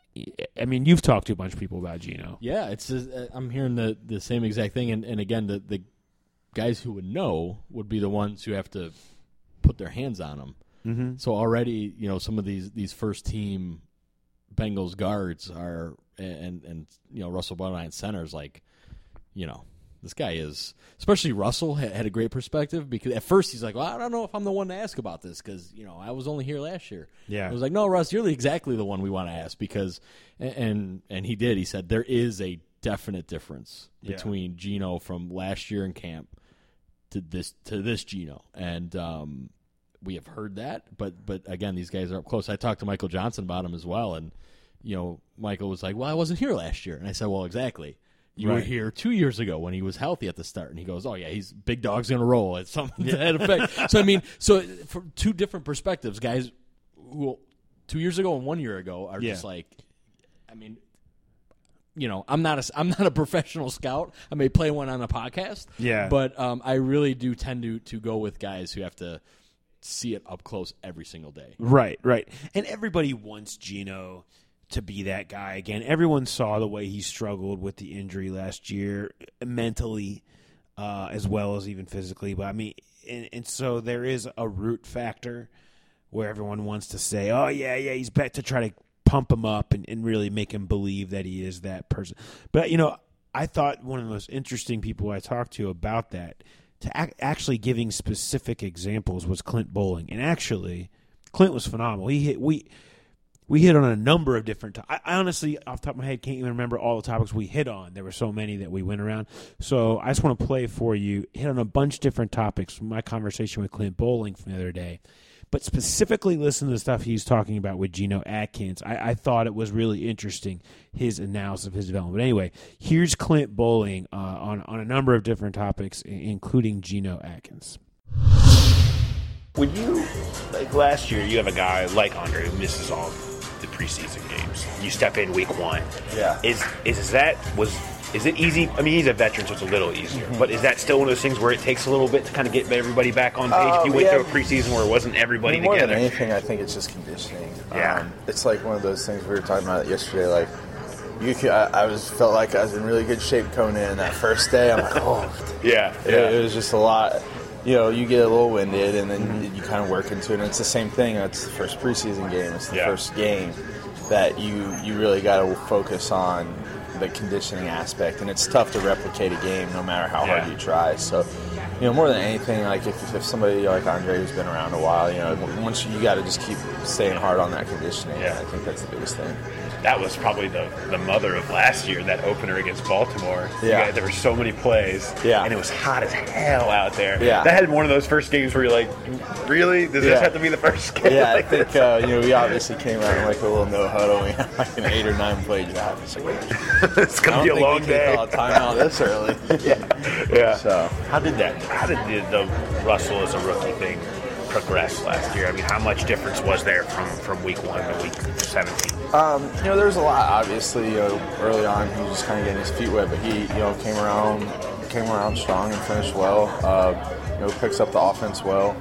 I mean, you've talked to a bunch of people about Geno. Yeah, it's. Uh, I'm hearing the, the same exact thing, and, and again, the the guys who would know would be the ones who have to put their hands on him. Mm-hmm. So already, you know, some of these these first team Bengals guards are, and and you know, Russell Bodine centers, like, you know, this guy is, especially Russell had, had a great perspective because at first he's like, well, I don't know if I'm the one to ask about this because, you know, I was only here last year. Yeah. I was like, no, Russ, you're exactly the one we want to ask because, and and he did. He said there is a definite difference Yeah. between Geno from last year in camp to this to this Geno, and um, we have heard that. But but again, these guys are up close. I talked to Michael Johnson about him as well, and you know, Michael was like, well, I wasn't here last year, and I said, well, exactly. You were Right. here two years ago when he was healthy at the start, and he goes, "Oh yeah, he's big dog's gonna roll." It's something to that effect. So I mean, so from two different perspectives, guys who two years ago and one year ago are Yeah. just like, I mean, you know, I'm not a I'm not a professional scout. I may play one on a podcast, Yeah. but um, I really do tend to to go with guys who have to see it up close every single day. Right, right. And everybody wants Geno to be that guy again. Everyone saw the way he struggled with the injury last year, mentally, uh, as well as even physically. But I mean, and, and so there is a root factor where everyone wants to say, "Oh yeah, yeah, he's back," to try to pump him up and, and really make him believe that he is that person. But you know, I thought one of the most interesting people I talked to about that to ac- actually giving specific examples was Clint Bowling. And actually, Clint was phenomenal. He hit we we hit on a number of different to- I, I honestly, off the top of my head, can't even remember all the topics we hit on. There were so many that we went around. So I just want to play for you, hit on a bunch of different topics from my conversation with Clint Bowling from the other day. But specifically listen to the stuff he's talking about with Geno Atkins. I, I thought it was really interesting, his analysis of his development. But anyway, here's Clint Bowling uh, on, on a number of different topics, including Geno Atkins. When you, like last year, you have a guy like Andre who misses all the preseason games. You step in week one. Yeah. Is is that, was... Is it easy? I mean, he's a veteran, so it's a little easier. Mm-hmm. But is that still one of those things where it takes a little bit to kind of get everybody back on page? Uh, if you went yeah. through a preseason where it wasn't everybody I mean, more together? More than anything, I think it's just conditioning. Yeah. Um, it's like one of those things we were talking about yesterday. Like, you could, I, I was felt like I was in really good shape coming in that first day. I'm like, oh. yeah. It, yeah. it was just a lot. You know, you get a little winded, and then mm-hmm. you kind of work into it. And it's the same thing. It's the first preseason game. It's the yeah. first game that you, you really got to focus on the conditioning aspect, and it's tough to replicate a game no matter how yeah. hard you try. So, you know, more than anything, like if, if somebody like Andre who's been around a while, you know, once you, you got to just keep staying hard on that conditioning. Yeah. I think that's the biggest thing. That was probably the, the mother of last year, that opener against Baltimore. Yeah. Guys, there were so many plays, yeah. and it was hot as hell out there. Yeah. That had one of those first games where you're like, really? Does yeah. this have to be the first game? Yeah, like I think, uh, you know, we obviously came out in like a little no huddle, and we had like an eight or nine play drive. It's, like, it's going to be a long day. I don't think we can call a timeout this early. yeah. yeah. So. How did that, how did the, the Russell as a rookie thing progress last year? I mean, how much difference was there from, from week one to week seventeen? Um, you know, there was a lot. Obviously, you know, early on he was just kind of getting his feet wet, but he, you know, came around, came around strong and finished well. Uh, you know, picks up the offense well.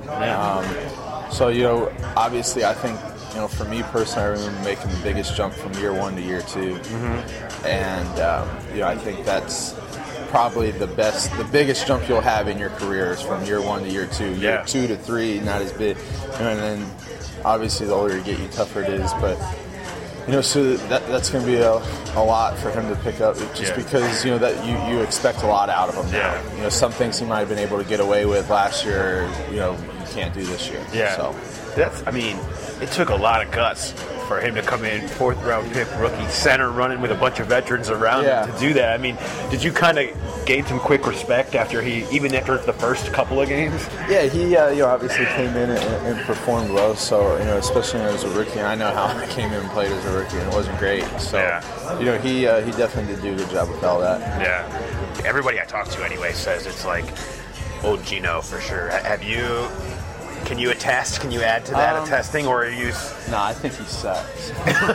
Um, so, you know, obviously, I think, you know, for me personally, I remember making the biggest jump from year one to year two, mm-hmm. and um, you know, I think that's probably the best, the biggest jump you'll have in your career is from year one to year two. Year yeah. two to three, not as big, and then obviously the older you get, you tougher it is, but. You know, so that that's going to be a, a lot for him to pick up, just yeah. because you know that you, you expect a lot out of him now. Yeah. You know, some things he might have been able to get away with last year, you know, you can't do this year. Yeah. So that's. I mean, it took a lot of guts for him to come in, fourth round pick, rookie center, running with a bunch of veterans around yeah. him to do that. I mean, did you kind of gain some quick respect after he, even after the first couple of games? Yeah, he uh, you know obviously came in and, and performed well. So you know, especially as a rookie, I know how I came in and played as a rookie, and it wasn't great. So yeah. you know, he uh, he definitely did do a good job with all that. Yeah, everybody I talk to anyway says it's like old Geno for sure. Have you? Can you attest? Can you add to that um, attesting, or are you? No, I think he sucks.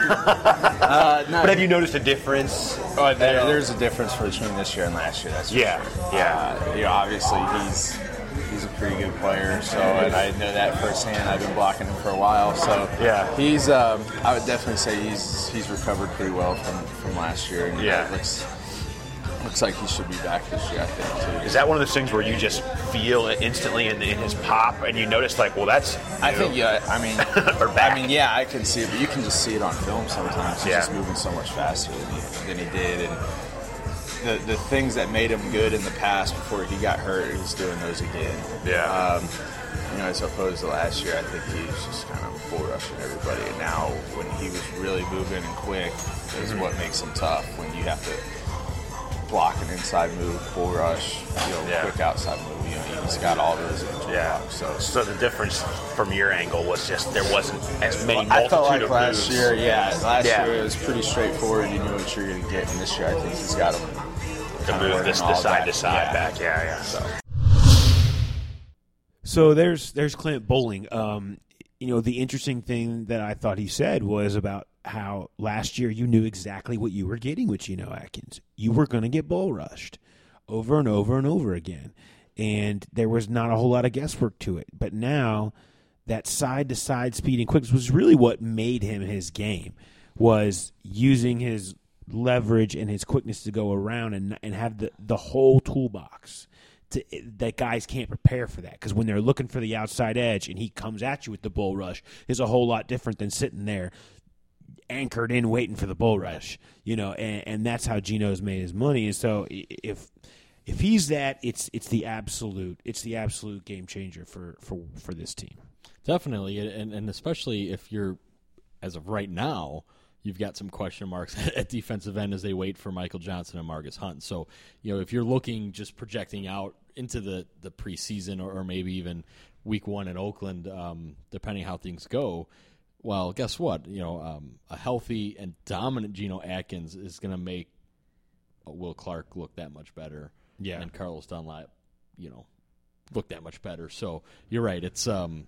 uh, no, but have you noticed a difference? Oh, there, there's a difference between this year and last year. That's for yeah, sure. yeah. Uh, you know, obviously he's he's a pretty good player. So, and I know that firsthand. I've been blocking him for a while. So, yeah, he's. Um, I would definitely say he's he's recovered pretty well from, from last year. And yeah, it looks looks like he should be back this year, I think, too. Is that one of those things where you just feel it instantly in, in his pop, and you notice like, well, that's? I know, think yeah. I mean, or back. I mean, yeah, I can see it, but you can just see it on film sometimes. He's yeah. just moving so much faster than he, than he did, and the the things that made him good in the past before he got hurt, he's doing those again. Yeah. Um, you know, as opposed to last year, I think he was just kind of bull rushing everybody. And now, when he was really moving and quick, is mm-hmm. what makes him tough. When you have to block an inside move, bull rush, you know, yeah. quick outside move. You know, he's got all those in his yeah. block, so, so the difference from your angle was just there wasn't as many well, multitude I felt like of last moves. year, yeah, last yeah. year it was pretty straightforward. You knew what you were going to get, and this year I think he's got them to move this the side to side yeah. back. Yeah, yeah. So. So there's there's Clint Bowling. Um, you know, the interesting thing that I thought he said was about how last year you knew exactly what you were getting with Geno Atkins. You were going to get bull rushed over and over and over again, and there was not a whole lot of guesswork to it. But now that side-to-side speed and quickness was really what made him his game, was using his leverage and his quickness to go around and and have the, the whole toolbox. To, that guys can't prepare for that, because when they're looking for the outside edge and he comes at you with the bull rush is a whole lot different than sitting there anchored in waiting for the bull rush, you know, and, and that's how Geno's made his money. And so if if he's that, it's it's the absolute it's the absolute game changer for for, for this team. Definitely, and and especially if you're, as of right now, you've got some question marks at defensive end as they wait for Michael Johnson and Marcus Hunt. So, you know, if you're looking just projecting out into the, the preseason or, or maybe even week one in Oakland, um, depending how things go, well, guess what? You know, um, a healthy and dominant Geno Atkins is going to make Will Clark look that much better. Yeah. And Carlos Dunlap, you know, look that much better. So you're right. It's um,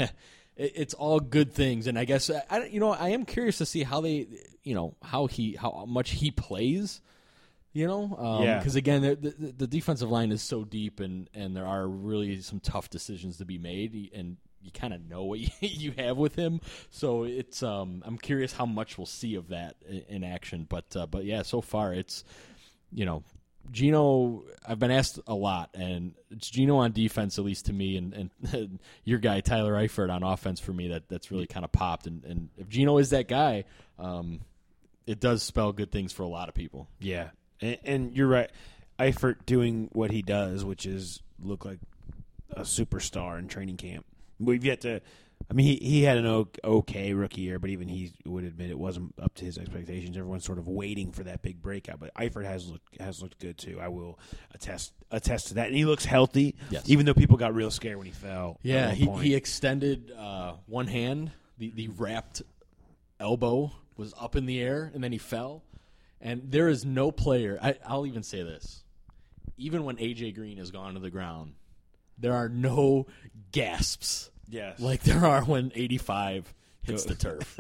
it's all good things, and I guess I, you know, I am curious to see how they, you know, how he, how much he plays. You know, um, yeah. Because again, the, the, the defensive line is so deep, and, and there are really some tough decisions to be made, and you kind of know what you, you have with him. So it's um, I'm curious how much we'll see of that in, in action. But uh, but yeah, so far it's, you know, Geno. I've been asked a lot, and it's Geno on defense, at least to me, and, and your guy Tyler Eifert on offense for me. That that's really kind of popped. And, and if Geno is that guy, um, it does spell good things for a lot of people. Yeah. And, and you're right. Eifert doing what he does, which is look like a superstar in training camp. We've yet to – I mean, he, he had an okay rookie year, but even he would admit it wasn't up to his expectations. Everyone's sort of waiting for that big breakout. But Eifert has looked, has looked good, too. I will attest attest to that. And he looks healthy, yes. even though people got real scared when he fell. Yeah, he, he extended uh, one hand. The, the wrapped elbow was up in the air, and then he fell. And there is no player I, – I'll even say this. Even when A J Green has gone to the ground, there are no gasps yes. like there are when eighty-five hits the turf.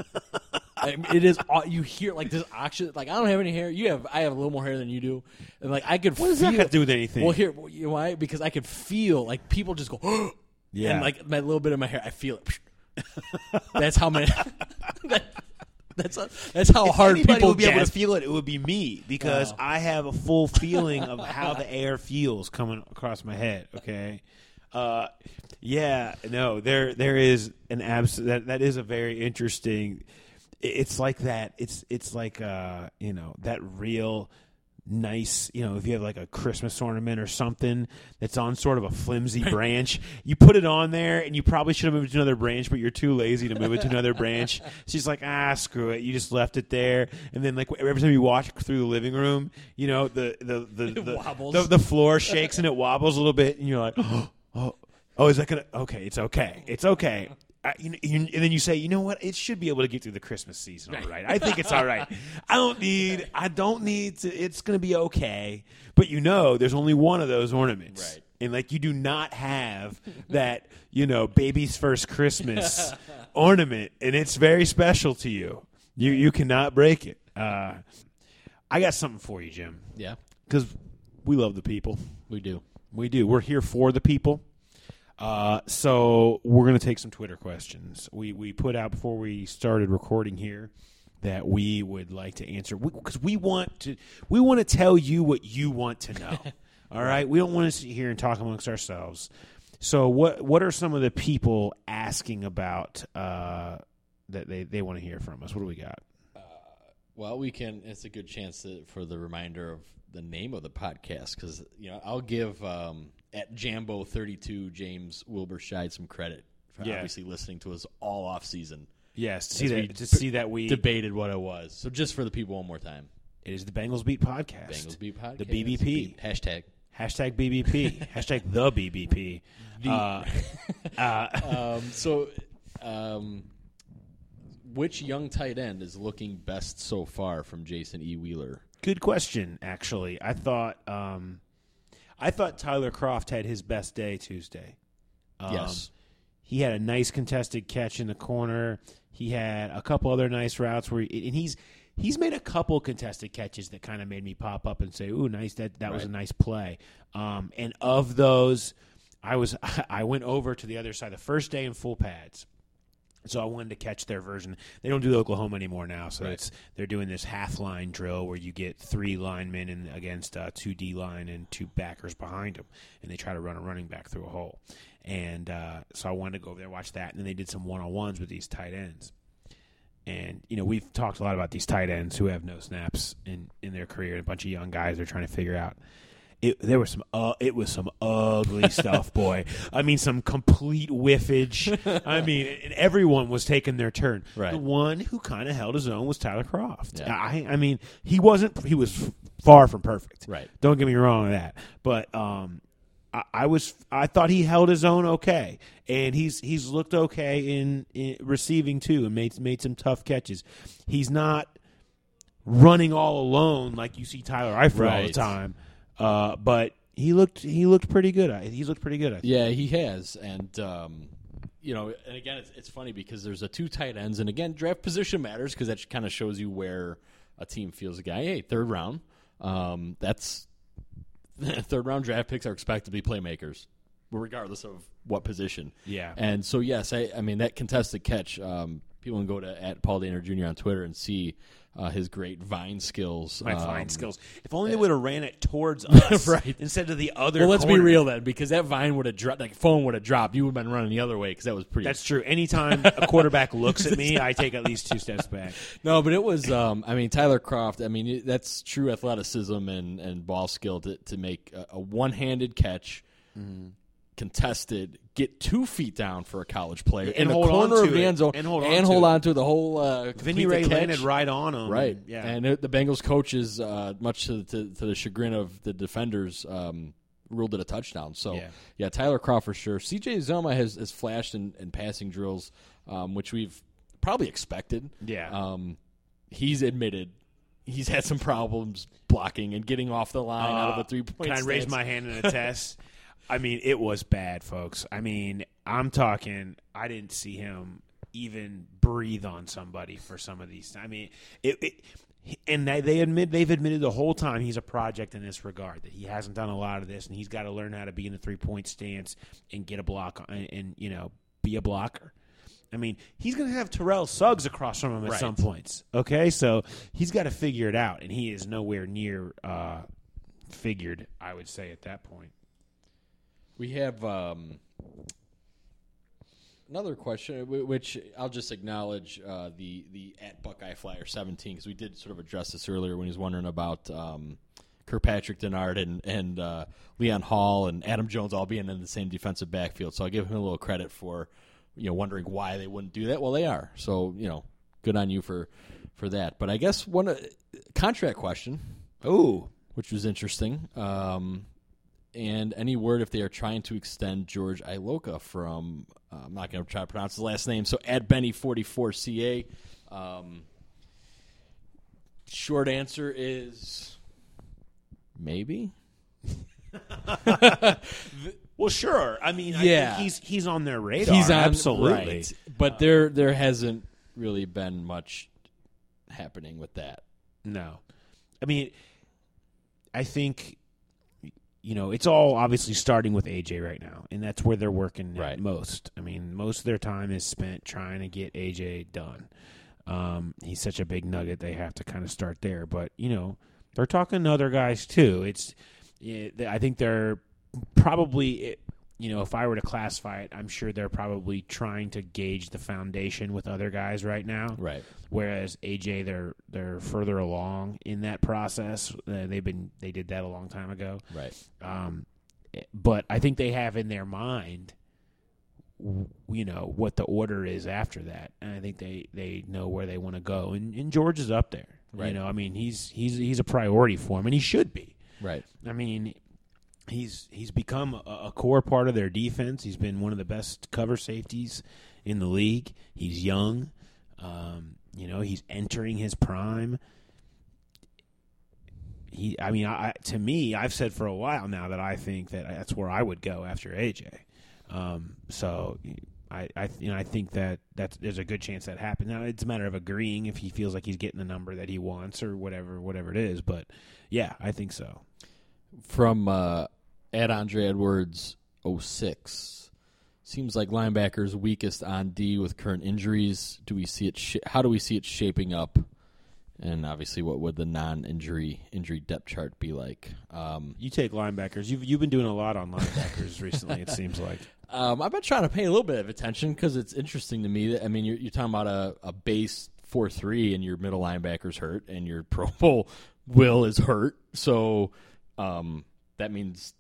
I mean, it is – you hear like this oxygen – like I don't have any hair. You have – I have a little more hair than you do. And like I could feel – What does that have to do with anything? Well, here – you know why? Because I could feel like people just go – yeah. And like my little bit of my hair, I feel it. That's how many that, – That's a, that's how if hard people would be gasp. able to feel it. It would be me because oh. I have a full feeling of how the air feels coming across my head. Okay, uh, yeah, no, there there is an abs that that is a very interesting. It's like that. It's it's like uh you know that real. Nice, you know, if you have like a Christmas ornament or something that's on sort of a flimsy branch, you put it on there and you probably should have moved it to another branch, but you're too lazy to move it to another branch. She's like, ah, screw it. You just left it there. And then like every time you walk through the living room, you know, the the the the, wobbles. the, the floor shakes and it wobbles a little bit and you're like, oh, oh, oh is that going to, okay, it's okay. It's okay. I, you, you, and then you say, you know what? It should be able to get through the Christmas season, all right. I think it's all right. I don't need. I don't need to. It's going to be okay. But you know, there's only one of those ornaments, right? And like, you do not have that, you know, baby's first Christmas ornament, and it's very special to you. You you cannot break it. Uh, I got something for you, Jim. Yeah, because we love the people. We do. We do. We're here for the people. Uh, so we're going to take some Twitter questions. We we put out before we started recording here that we would like to answer because we, we want to we want to tell you what you want to know. All right, we don't want to sit here and talk amongst ourselves. So what what are some of the people asking about uh, that they, they want to hear from us? What do we got? Uh, well, we can. It's a good chance to, for the reminder of the name of the podcast because you know I'll give. Um, At Jambo thirty-two, James Wilberscheid some credit for yeah. obviously listening to us all off season. Yes, to see we that to see that we debated what it was. So just for the people, one more time, it is the Bengals Beat podcast. Bengals Beat podcast. The B B P hashtag hashtag B B P hashtag the B B P. The, uh, uh, um, so, um, which young tight end is looking best so far from Jason E. Wheeler? Good question. Actually, I thought. Um, I thought Tyler Kroft had his best day Tuesday. Um, yes. He had a nice contested catch in the corner. He had a couple other nice routes where he, and he's he's made a couple contested catches that kind of made me pop up and say, "Ooh, nice! That that right. was a nice play." Um, and of those, I was I went over to the other side the first day in full pads. So I wanted to catch their version. They don't do the Oklahoma anymore now, so right. it's they're doing this half line drill where you get three linemen in against uh, two D line and two backers behind them, and they try to run a running back through a hole. And uh, so I wanted to go over there and watch that. And then they did some one on ones with these tight ends. And you know we've talked a lot about these tight ends who have no snaps in, in their career, and a bunch of young guys they're trying to figure out. it there was some uh, it was some ugly stuff, boy. I mean, some complete whiffage. I mean, and everyone was taking their turn. Right. The one who kind of held his own was Tyler Croft. Yeah. I I mean, he wasn't he was far from perfect. Right. Don't get me wrong on that. But um I, I was I thought he held his own okay. And he's he's looked okay in, in receiving too and made made some tough catches. He's not running all alone like you see Tyler Eifert right. all the time. Uh, but he looked he looked pretty good. He's looked pretty good. I think. Yeah, he has, and um, you know, and again, it's, it's funny because there's a two tight ends, and again, draft position matters because that kind of shows you where a team feels a guy. Hey, third round, um, that's third round draft picks are expected to be playmakers, regardless of what position. Yeah, and so yes, I, I mean that contested catch. Um, people can go to at Paul Dehner Junior on Twitter and see. Uh, his great vine skills. My um, vine skills. If only they would have ran it towards us right. instead of the other Well, let's corner. be real then, because that vine would have dropped, like phone would have dropped. You would have been running the other way because that was pretty. That's true. Anytime a quarterback looks at me, I take at least two steps back. No, but it was, um, I mean, Tyler Croft, I mean, that's true athleticism and, and ball skill to, to make a, a one-handed catch, mm-hmm. contested, get two feet down for a college player and in the hold corner on of to the it. end zone and hold on, and to, hold it. on to the whole. Uh, Vinny Ray catch. landed right on him, right? Yeah, and it, the Bengals coaches, uh, much to, to, to the chagrin of the defenders, um, ruled it a touchdown. So yeah, yeah Tyler Croft for sure. C J Uzomah has, has flashed in, in passing drills, um, which we've probably expected. Yeah, um, he's admitted. He's had some problems blocking and getting off the line uh, out of a three-point Can I stance. raise my hand in a test? I mean, it was bad, folks. I mean, I'm talking, I didn't see him even breathe on somebody for some of these. I mean, it, it and they, they admit, they've admitted the whole time he's a project in this regard, that he hasn't done a lot of this, and he's got to learn how to be in the three-point stance and get a block and, and you know, be a blocker. I mean, he's going to have Terrell Suggs across from him at right. some points. Okay, so he's got to figure it out, and he is nowhere near uh, figured, I would say, at that point. We have um, another question, which I'll just acknowledge uh, the the at Buckeye Flyer seventeen, because we did sort of address this earlier when he was wondering about um, Kirkpatrick Denard and and uh, Leon Hall and Adam Jones all being in the same defensive backfield. So I'll give him a little credit for you know wondering why they wouldn't do that. Well, they are. So you know, good on you for for that. But I guess one uh, contract question. Ooh, which was interesting. Um, And any word if they are trying to extend George Iloka from, uh, I'm not going to try to pronounce his last name, so at Benny forty-four C A. Um, short answer is maybe. Well, sure. I mean, I yeah. think he's he's on their radar. He's on, absolutely. Right. But there there hasn't really been much happening with that. No. I mean, I think... You know, it's all obviously starting with A J right now, and that's where they're working right. most. I mean, most of their time is spent trying to get A J done. Um, he's such a big nugget; they have to kind of start there. But you know, they're talking to other guys too. It's, I think they're probably, you know, if I were to classify it, I'm sure they're probably trying to gauge the foundation with other guys right now. Right. Whereas A J, they're they're further along in that process. Uh, they've been they did that a long time ago. Right. Um, but I think they have in their mind, you know, what the order is after that, and I think they, they know where they want to go. And, and George is up there. Right. You know, I mean, he's he's he's a priority for him, and he should be. Right. I mean, he's he's become a, a core part of their defense. He's been one of the best cover safeties in the league. He's young. Um, you know, he's entering his prime. He, I mean, I, to me, I've said for a while now that I think that that's where I would go after A J. Um, so, I, I, you know, I think that that's, there's a good chance that happens. Now, it's a matter of agreeing if he feels like he's getting the number that he wants or whatever, whatever it is. But yeah, I think so. From uh, at Andre Edwards oh six. Seems like linebackers weakest on D with current injuries. Do we see it? Sh- how do we see it shaping up? And obviously, what would the non-injury injury depth chart be like? Um, you take linebackers. You've you've been doing a lot on linebackers recently. It seems like. Um, I've been trying to pay a little bit of attention because it's interesting to me. That I mean, you're, you're talking about a, a base four three, and your middle linebacker's hurt, and your Pro Bowl Will is hurt. So. Um, that means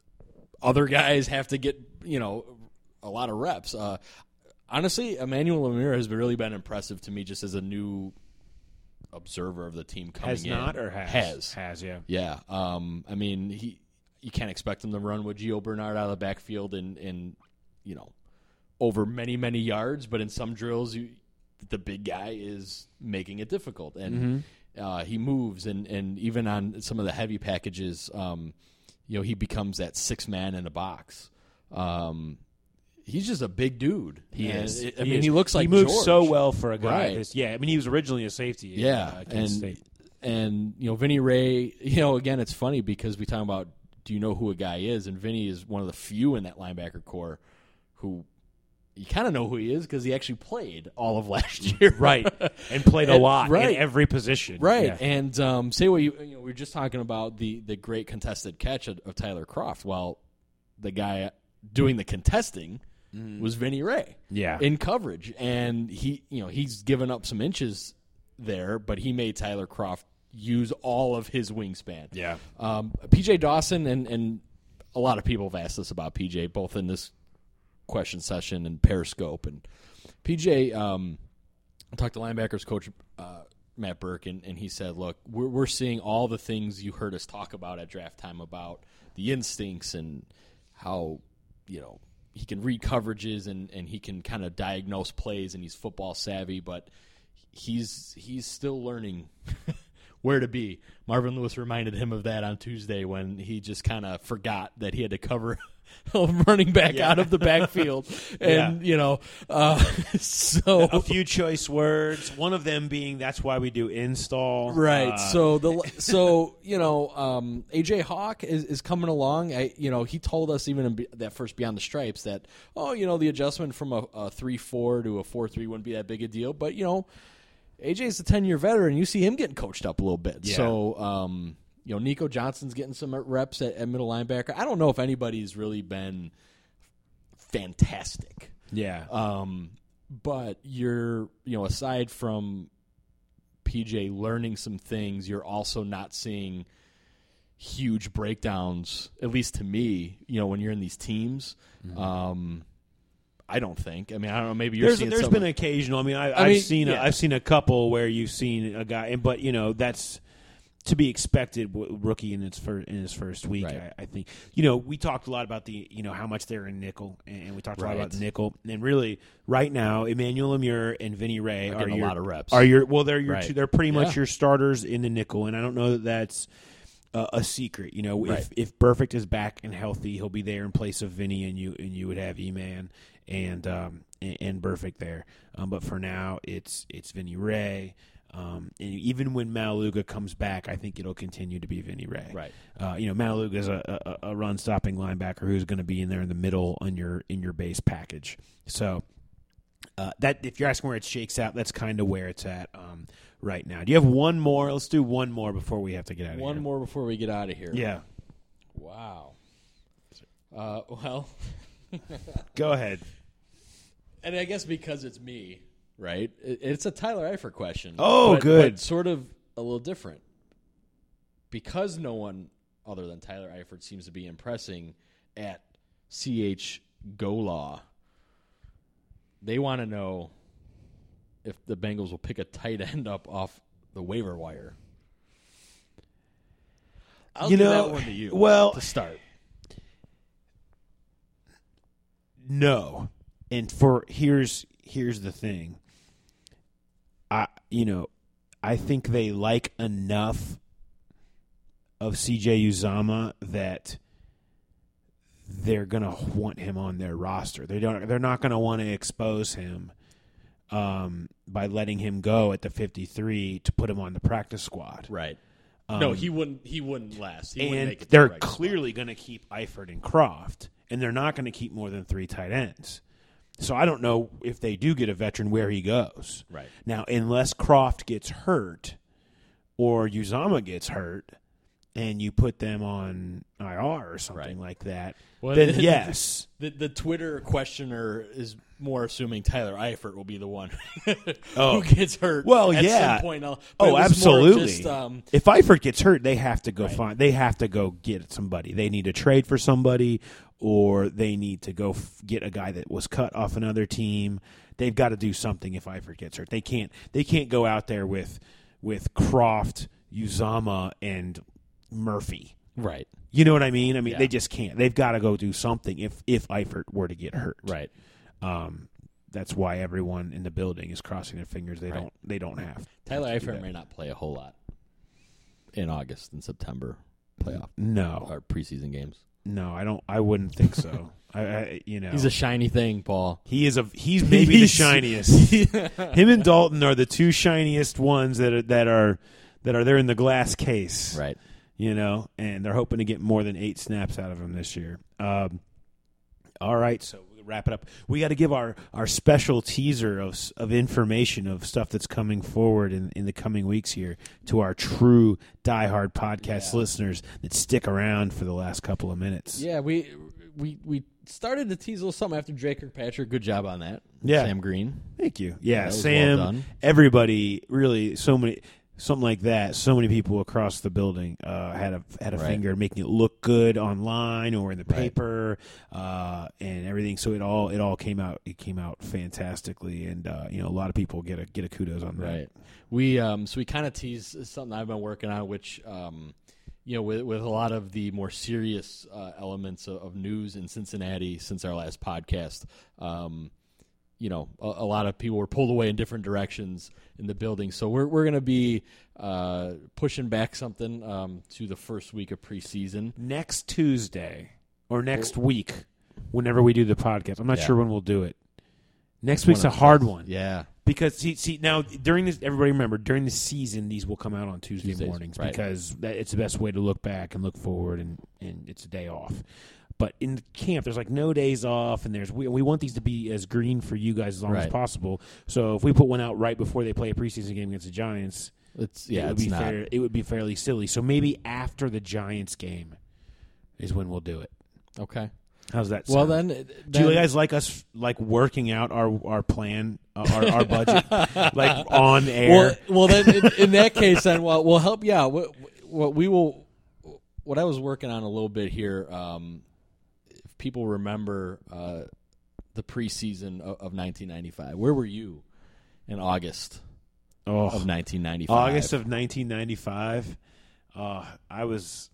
other guys have to get, you know, a lot of reps. Uh, honestly, Emmanuel Lemire has really been impressive to me just as a new observer of the team coming has in. Has not or has? Has. Has, yeah. Yeah. Um, I mean, he you can't expect him to run with Gio Bernard out of the backfield and, and you know, over many, many yards, but in some drills, you, the big guy is making it difficult. And mm-hmm. uh, he moves, and, and even on some of the heavy packages, um, you know, he becomes that six man in a box. Um, he's just a big dude. He and is. It, I he mean, is. he looks like he moves George. so well for a guy. Right. Yeah, I mean, he was originally a safety. Yeah, uh, and State. and you know, Vinny Ray. You know, again, it's funny because we talk about do you know who a guy is, and Vinny is one of the few in that linebacker core who you kind of know who he is because he actually played all of last year, right, and played a and, lot right. in every position, right. Yeah. And um, say what you, you know, we were just talking about the the great contested catch of, of Tyler Kroft. Well, the guy doing the contesting mm. was Vinny Ray, yeah, in coverage, and he, you know, he's given up some inches there, but he made Tyler Kroft use all of his wingspan. Yeah, um, P J Dawson and and a lot of people have asked us about P J, both in this question session and Periscope. And P J, um, I talked to linebackers coach uh, Matt Burke, and, and he said, look, we're, we're seeing all the things you heard us talk about at draft time about the instincts and how, you know, he can read coverages and, and he can kind of diagnose plays and he's football savvy, but he's he's still learning where to be. Marvin Lewis reminded him of that on Tuesday when he just kind of forgot that he had to cover a running back yeah. out of the backfield. And, yeah. you know, uh, so. A few choice words, one of them being that's why we do install. Right. Uh, so, the so you know, um, A J Hawk is, is coming along. I, you know, he told us even in that first Beyond the Stripes that, oh, you know, the adjustment from a, a three four to a four three wouldn't be that big a deal. But, you know, A J's a ten-year veteran. You see him getting coached up a little bit. Yeah. So, um, you know, Nico Johnson's getting some reps at, at middle linebacker. I don't know if anybody's really been fantastic. Yeah. Um, but you're, you know, aside from P J learning some things, you're also not seeing huge breakdowns, at least to me, you know, when you're in these teams. Mm-hmm. Um I don't think. I mean, I don't know. Maybe you're there's, seeing. There's some... been occasional. I mean, I, I I've mean, seen. yeah. A, I've seen a couple where you've seen a guy, but you know that's to be expected. Rookie in its first in his first week, right. I, I think. You know, we talked a lot about the you know how much they're in nickel, and we talked a right. lot about the nickel. And really, right now, Emmanuel Lemire and Vinny Ray are are getting your, a lot of reps. Are your well, they're your right. two, they're pretty much yeah. your starters in the nickel, and I don't know that that's. Uh, a secret, you know, right. if if Perfect is back and healthy, he'll be there in place of Vinny, and you and you would have E-Man and um and, and Perfect there. Um, but for now, it's it's Vinny Ray. Um, and even when Maluga comes back, I think it'll continue to be Vinny Ray. Right. Uh, you know, Maluga is a, a, a run stopping linebacker who's going to be in there in the middle on your in your base package. So uh, that if you're asking where it shakes out, that's kind of where it's at. Um, Right now. Do you have one more? Let's do one more before we have to get out of one here. One more before we get out of here. Yeah. Wow. Uh, well. Go ahead. And I guess because it's me, right? It, it's a Tyler Eifert question. Oh, but, good. But sort of a little different. Because no one other than Tyler Eifert seems to be impressing at C H Go Law, they want to know if the Bengals will pick a tight end up off the waiver wire. I'll you give know, that one to you well, to start. No. And for here's here's the thing. I you know, I think they like enough of C J Uzomah that they're going to want him on their roster. They don't they're not going to want to expose him. Um, by letting him go at the fifty-three to put him on the practice squad. Right. Um, no, he wouldn't He wouldn't last. He wouldn't and make it to they're the practice clearly going to keep Eifert and Kroft, and they're not going to keep more than three tight ends. So I don't know if they do get a veteran where he goes. Right. Now, unless Kroft gets hurt or Uzomah gets hurt, and you put them on I R or something Right. like that, Well, then the- yes. The the Twitter questioner is more assuming Tyler Eifert will be the one Oh. who gets hurt. Well, at yeah. some point. But it Oh, was more absolutely. Just, um, if Eifert gets hurt, they have to go Right. find. They have to go get somebody. They need to trade for somebody, or they need to go f- get a guy that was cut off another team. They've got to do something if Eifert gets hurt. They can't. They can't go out there with with Croft, Uzama, and Murphy. right. You know what I mean? I mean, Yeah. they just can't. They've got to go do something if if Eifert were to get hurt. Right. Um, that's why everyone in the building is crossing their fingers. They Right. don't. They don't have. Tyler have to do Eifert that. may not play a whole lot in August and September playoff No, or preseason games. no, I don't. I wouldn't think so. I, I, you know, He's a shiny thing, Paul. he is a. He's maybe the He's- shiniest. Him and Dalton are the two shiniest ones that are that are that are there in the glass case. Right. You know, and they're hoping to get more than eight snaps out of him this year. Um, all right, so we'll wrap it up. We got to give our, our special teaser of of information of stuff that's coming forward in, in the coming weeks here to our true diehard podcast Yeah. listeners that stick around for the last couple of minutes. Yeah, we we we started to tease a little something after Drake Kirkpatrick. Good job on that. Yeah. Sam Green. Thank you. Yeah, that was Sam, well done. everybody, really, so many, something like that. So many people across the building uh, had a had a Right. finger in making it look good online or in the Right. paper uh, and everything. So it all it all came out it came out fantastically, and uh, you know a lot of people get a get a kudos on that. Right. We um so we kind of tease something I've been working on, which um you know with with a lot of the more serious uh, elements of, of news in Cincinnati since our last podcast. Um, you know, a, a lot of people were pulled away in different directions in the building, so we're we're going to be uh, pushing back something um, to the first week of preseason. Next Tuesday or next week, whenever we do the podcast, I'm not Yeah. sure when we'll do it. Next One week's a of hard those. one. Yeah. Because see, see now during this, everybody remember during the season these will come out on Tuesday Tuesdays, mornings right. because that, it's the best way to look back and look forward, and, and it's a day off. But in camp, there's like no days off, and there's we, we want these to be as green for you guys as long as Right. possible. So if we put one out right before they play a preseason game against the Giants, It's it yeah, would it's be not. fair, it would be fairly silly. So maybe after the Giants game is when we'll do it. Okay. How's that Well sound? then, Do you then- guys like us like working out our our plan, uh, our our budget, like on air? Well, well, then in, in that case, then well, we'll help you out. What, what we will, what I was working on a little bit here. Um, if people remember uh, the preseason of, of nineteen ninety-five, where were you in August oh, of nineteen ninety-five? August of nineteen ninety-five. Uh, I was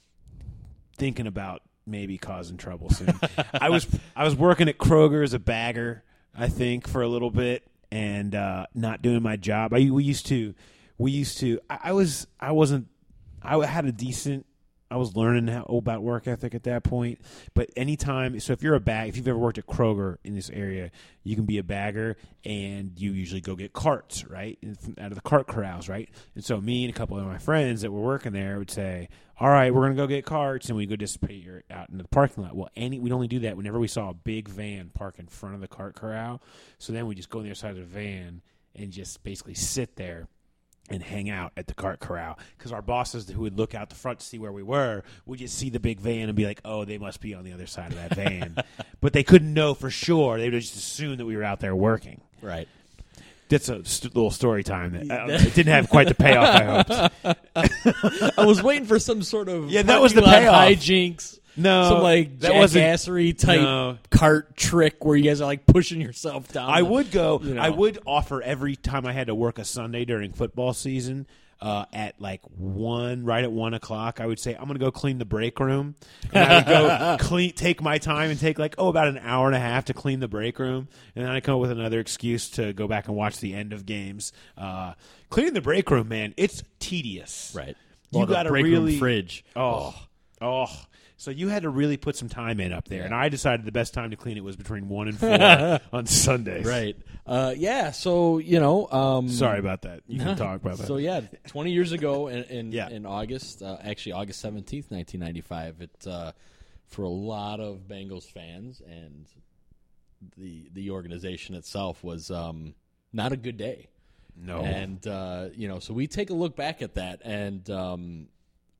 thinking about maybe causing trouble soon. I was I was working at Kroger as a bagger, I think, for a little bit, and uh, not doing my job. I we used to we used to. I, I was I wasn't. I had a decent. I was learning how, about work ethic at that point. But anytime, so if you're a bag, if you've ever worked at Kroger in this area, you can be a bagger, and you usually go get carts, right, out of the cart corrals, right? And so me and a couple of my friends that were working there would say, all right, we're going to go get carts, and we go dissipate out in the parking lot. Well, any we'd only do that whenever we saw a big van park in front of the cart corral. So then we just go on the other side of the van and just basically sit there and hang out at the cart corral, because our bosses who would look out the front to see where we were would just see the big van and be like, oh, they must be on the other side of that van. But they couldn't know for sure. They would just assume that we were out there working. Right. That's a st- little story time. That, uh, it didn't have quite the payoff I hoped. I was waiting for some sort of Yeah, that was the parking lot payoff. hijinks. No, some like that wasn't- jackassery type No. cart trick where you guys are like pushing yourself down. I the- would go. you know. I would offer every time I had to work a Sunday during football season uh, at like one, right at one o'clock. I would say I'm going to go clean the break room, and I would go clean, take my time, and take like oh about an hour and a half to clean the break room, and then I come up with another excuse to go back and watch the end of games. Uh, cleaning the break room, man, it's tedious. Right. You Well, the got to break room really fridge. Oh, oh. So you had to really put some time in up there, Yeah. and I decided the best time to clean it was between one and four on Sundays. Right. Uh, yeah. So you know. Um, Sorry about that. You can talk about that. So yeah, twenty years ago in in, Yeah. in August, uh, actually August seventeenth, nineteen ninety five. It uh, for a lot of Bengals fans and the the organization itself was um, not a good day. No. And uh, you know, so we take a look back at that and. Um,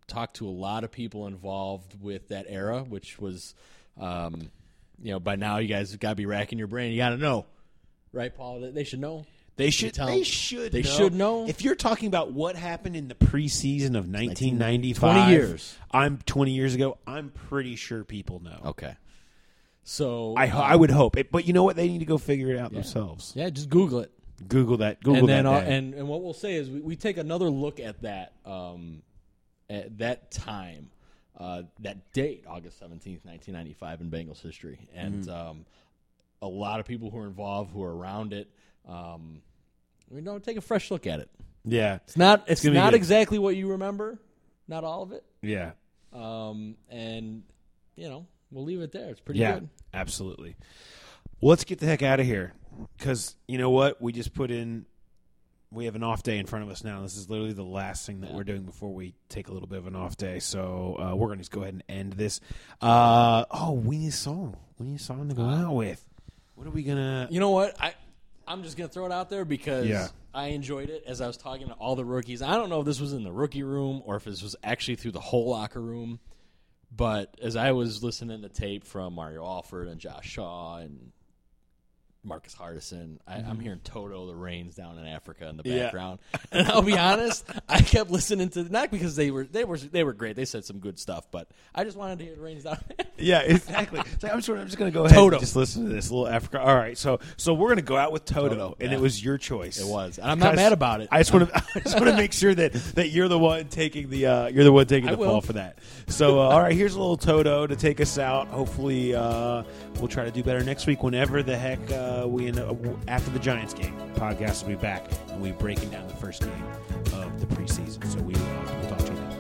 talked to a lot of people involved with that era, which was, um, you know, by now you guys got to be racking your brain. You got to know, right, Paul? They should know. They should. Tell They them. should. They know. should know. If you're talking about what happened in the preseason of nineteen ninety-five, twenty years. I'm twenty years ago. I'm pretty sure people know. Okay. So I um, I would hope it, but you know what? They need to go figure it out yeah. themselves. Yeah, just Google it. Google that. Google and then that. uh, day. and and what we'll say is we, we take another look at that um, at that time, uh, that date, August seventeenth, nineteen ninety-five, in Bengals history, and Mm-hmm. um, a lot of people who are involved, who are around it. Um, we don't take a fresh look at it. yeah, It's not. It's, gonna be not good. exactly what you remember. Not all of it. yeah, Um, and you know, we'll leave it there. It's pretty yeah. good. Absolutely. Well, let's get the heck out of here because you know what? We just put in. We have an off day in front of us now. This is literally the last thing that Yeah. we're doing before we take a little bit of an off day. So uh, we're going to just go ahead and end this. Uh, oh, we need a song. We need a song to go out with. What are we gonna? You know what? I I'm just gonna throw it out there because Yeah. I enjoyed it as I was talking to all the rookies. I don't know if this was in the rookie room or if this was actually through the whole locker room, but as I was listening to tape from Mario Alford and Josh Shaw and Marcus Hardison, I, I'm hearing Toto the Rains down in Africa in the Yeah. background. And I'll be honest, I kept listening to not because they were they were they were great. They said some good stuff, but I just wanted to hear the Rains down. Yeah, exactly. So I'm, sort of, I'm just going to go ahead Toto. and just listen to this little Africa. All right, so so we're going to go out with Toto, Toto, and yeah. it was your choice. It was, and I'm not Because mad about it. I just want to I just want to make sure that, that you're the one taking the uh, you're the one taking I the will. fall for that. So uh, all right, here's a little Toto to take us out. Hopefully, uh, we'll try to do better next week. Whenever the heck uh, we end up, after the Giants game, podcast will be back and we'll be breaking down the first game of the preseason. So we will uh, we'll talk to you then.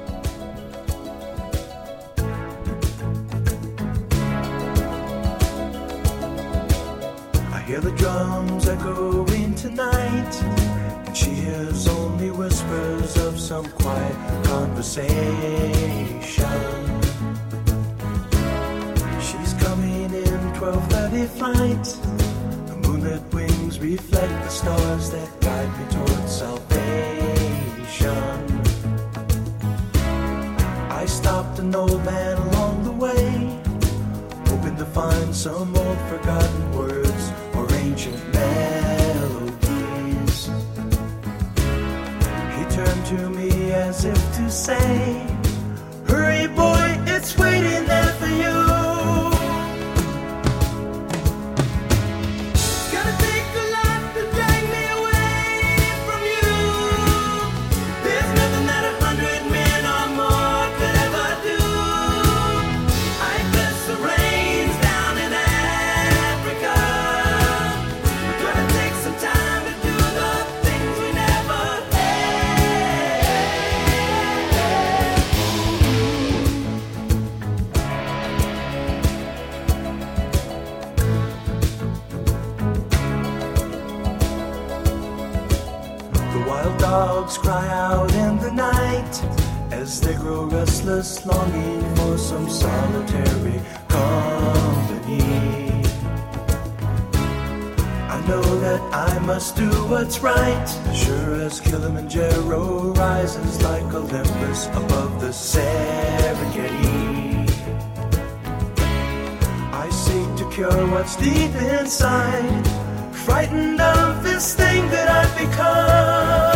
I hear the drums echoing tonight, and she hears only whispers of some quiet conversation. She's coming in twelve thirty flight. The moonlit wings reflect the stars that guide me towards salvation. I stopped an old man along the way, hoping to find some old forgotten words or ancient melodies. He turned to me as if to say, hurry boy, it's waiting there for you. It's gonna take a lot to drag me away from you. There's nothing that a hundred men or more could ever do. I bless the rains down in Africa. We're gonna take some time to do the things we never The wild dogs cry out in the night as they grow restless, longing for some solitary company. I know that I must do what's right, sure as Kilimanjaro rises like Olympus above the Serengeti. I seek to cure what's deep inside, frightened of this thing that I've become.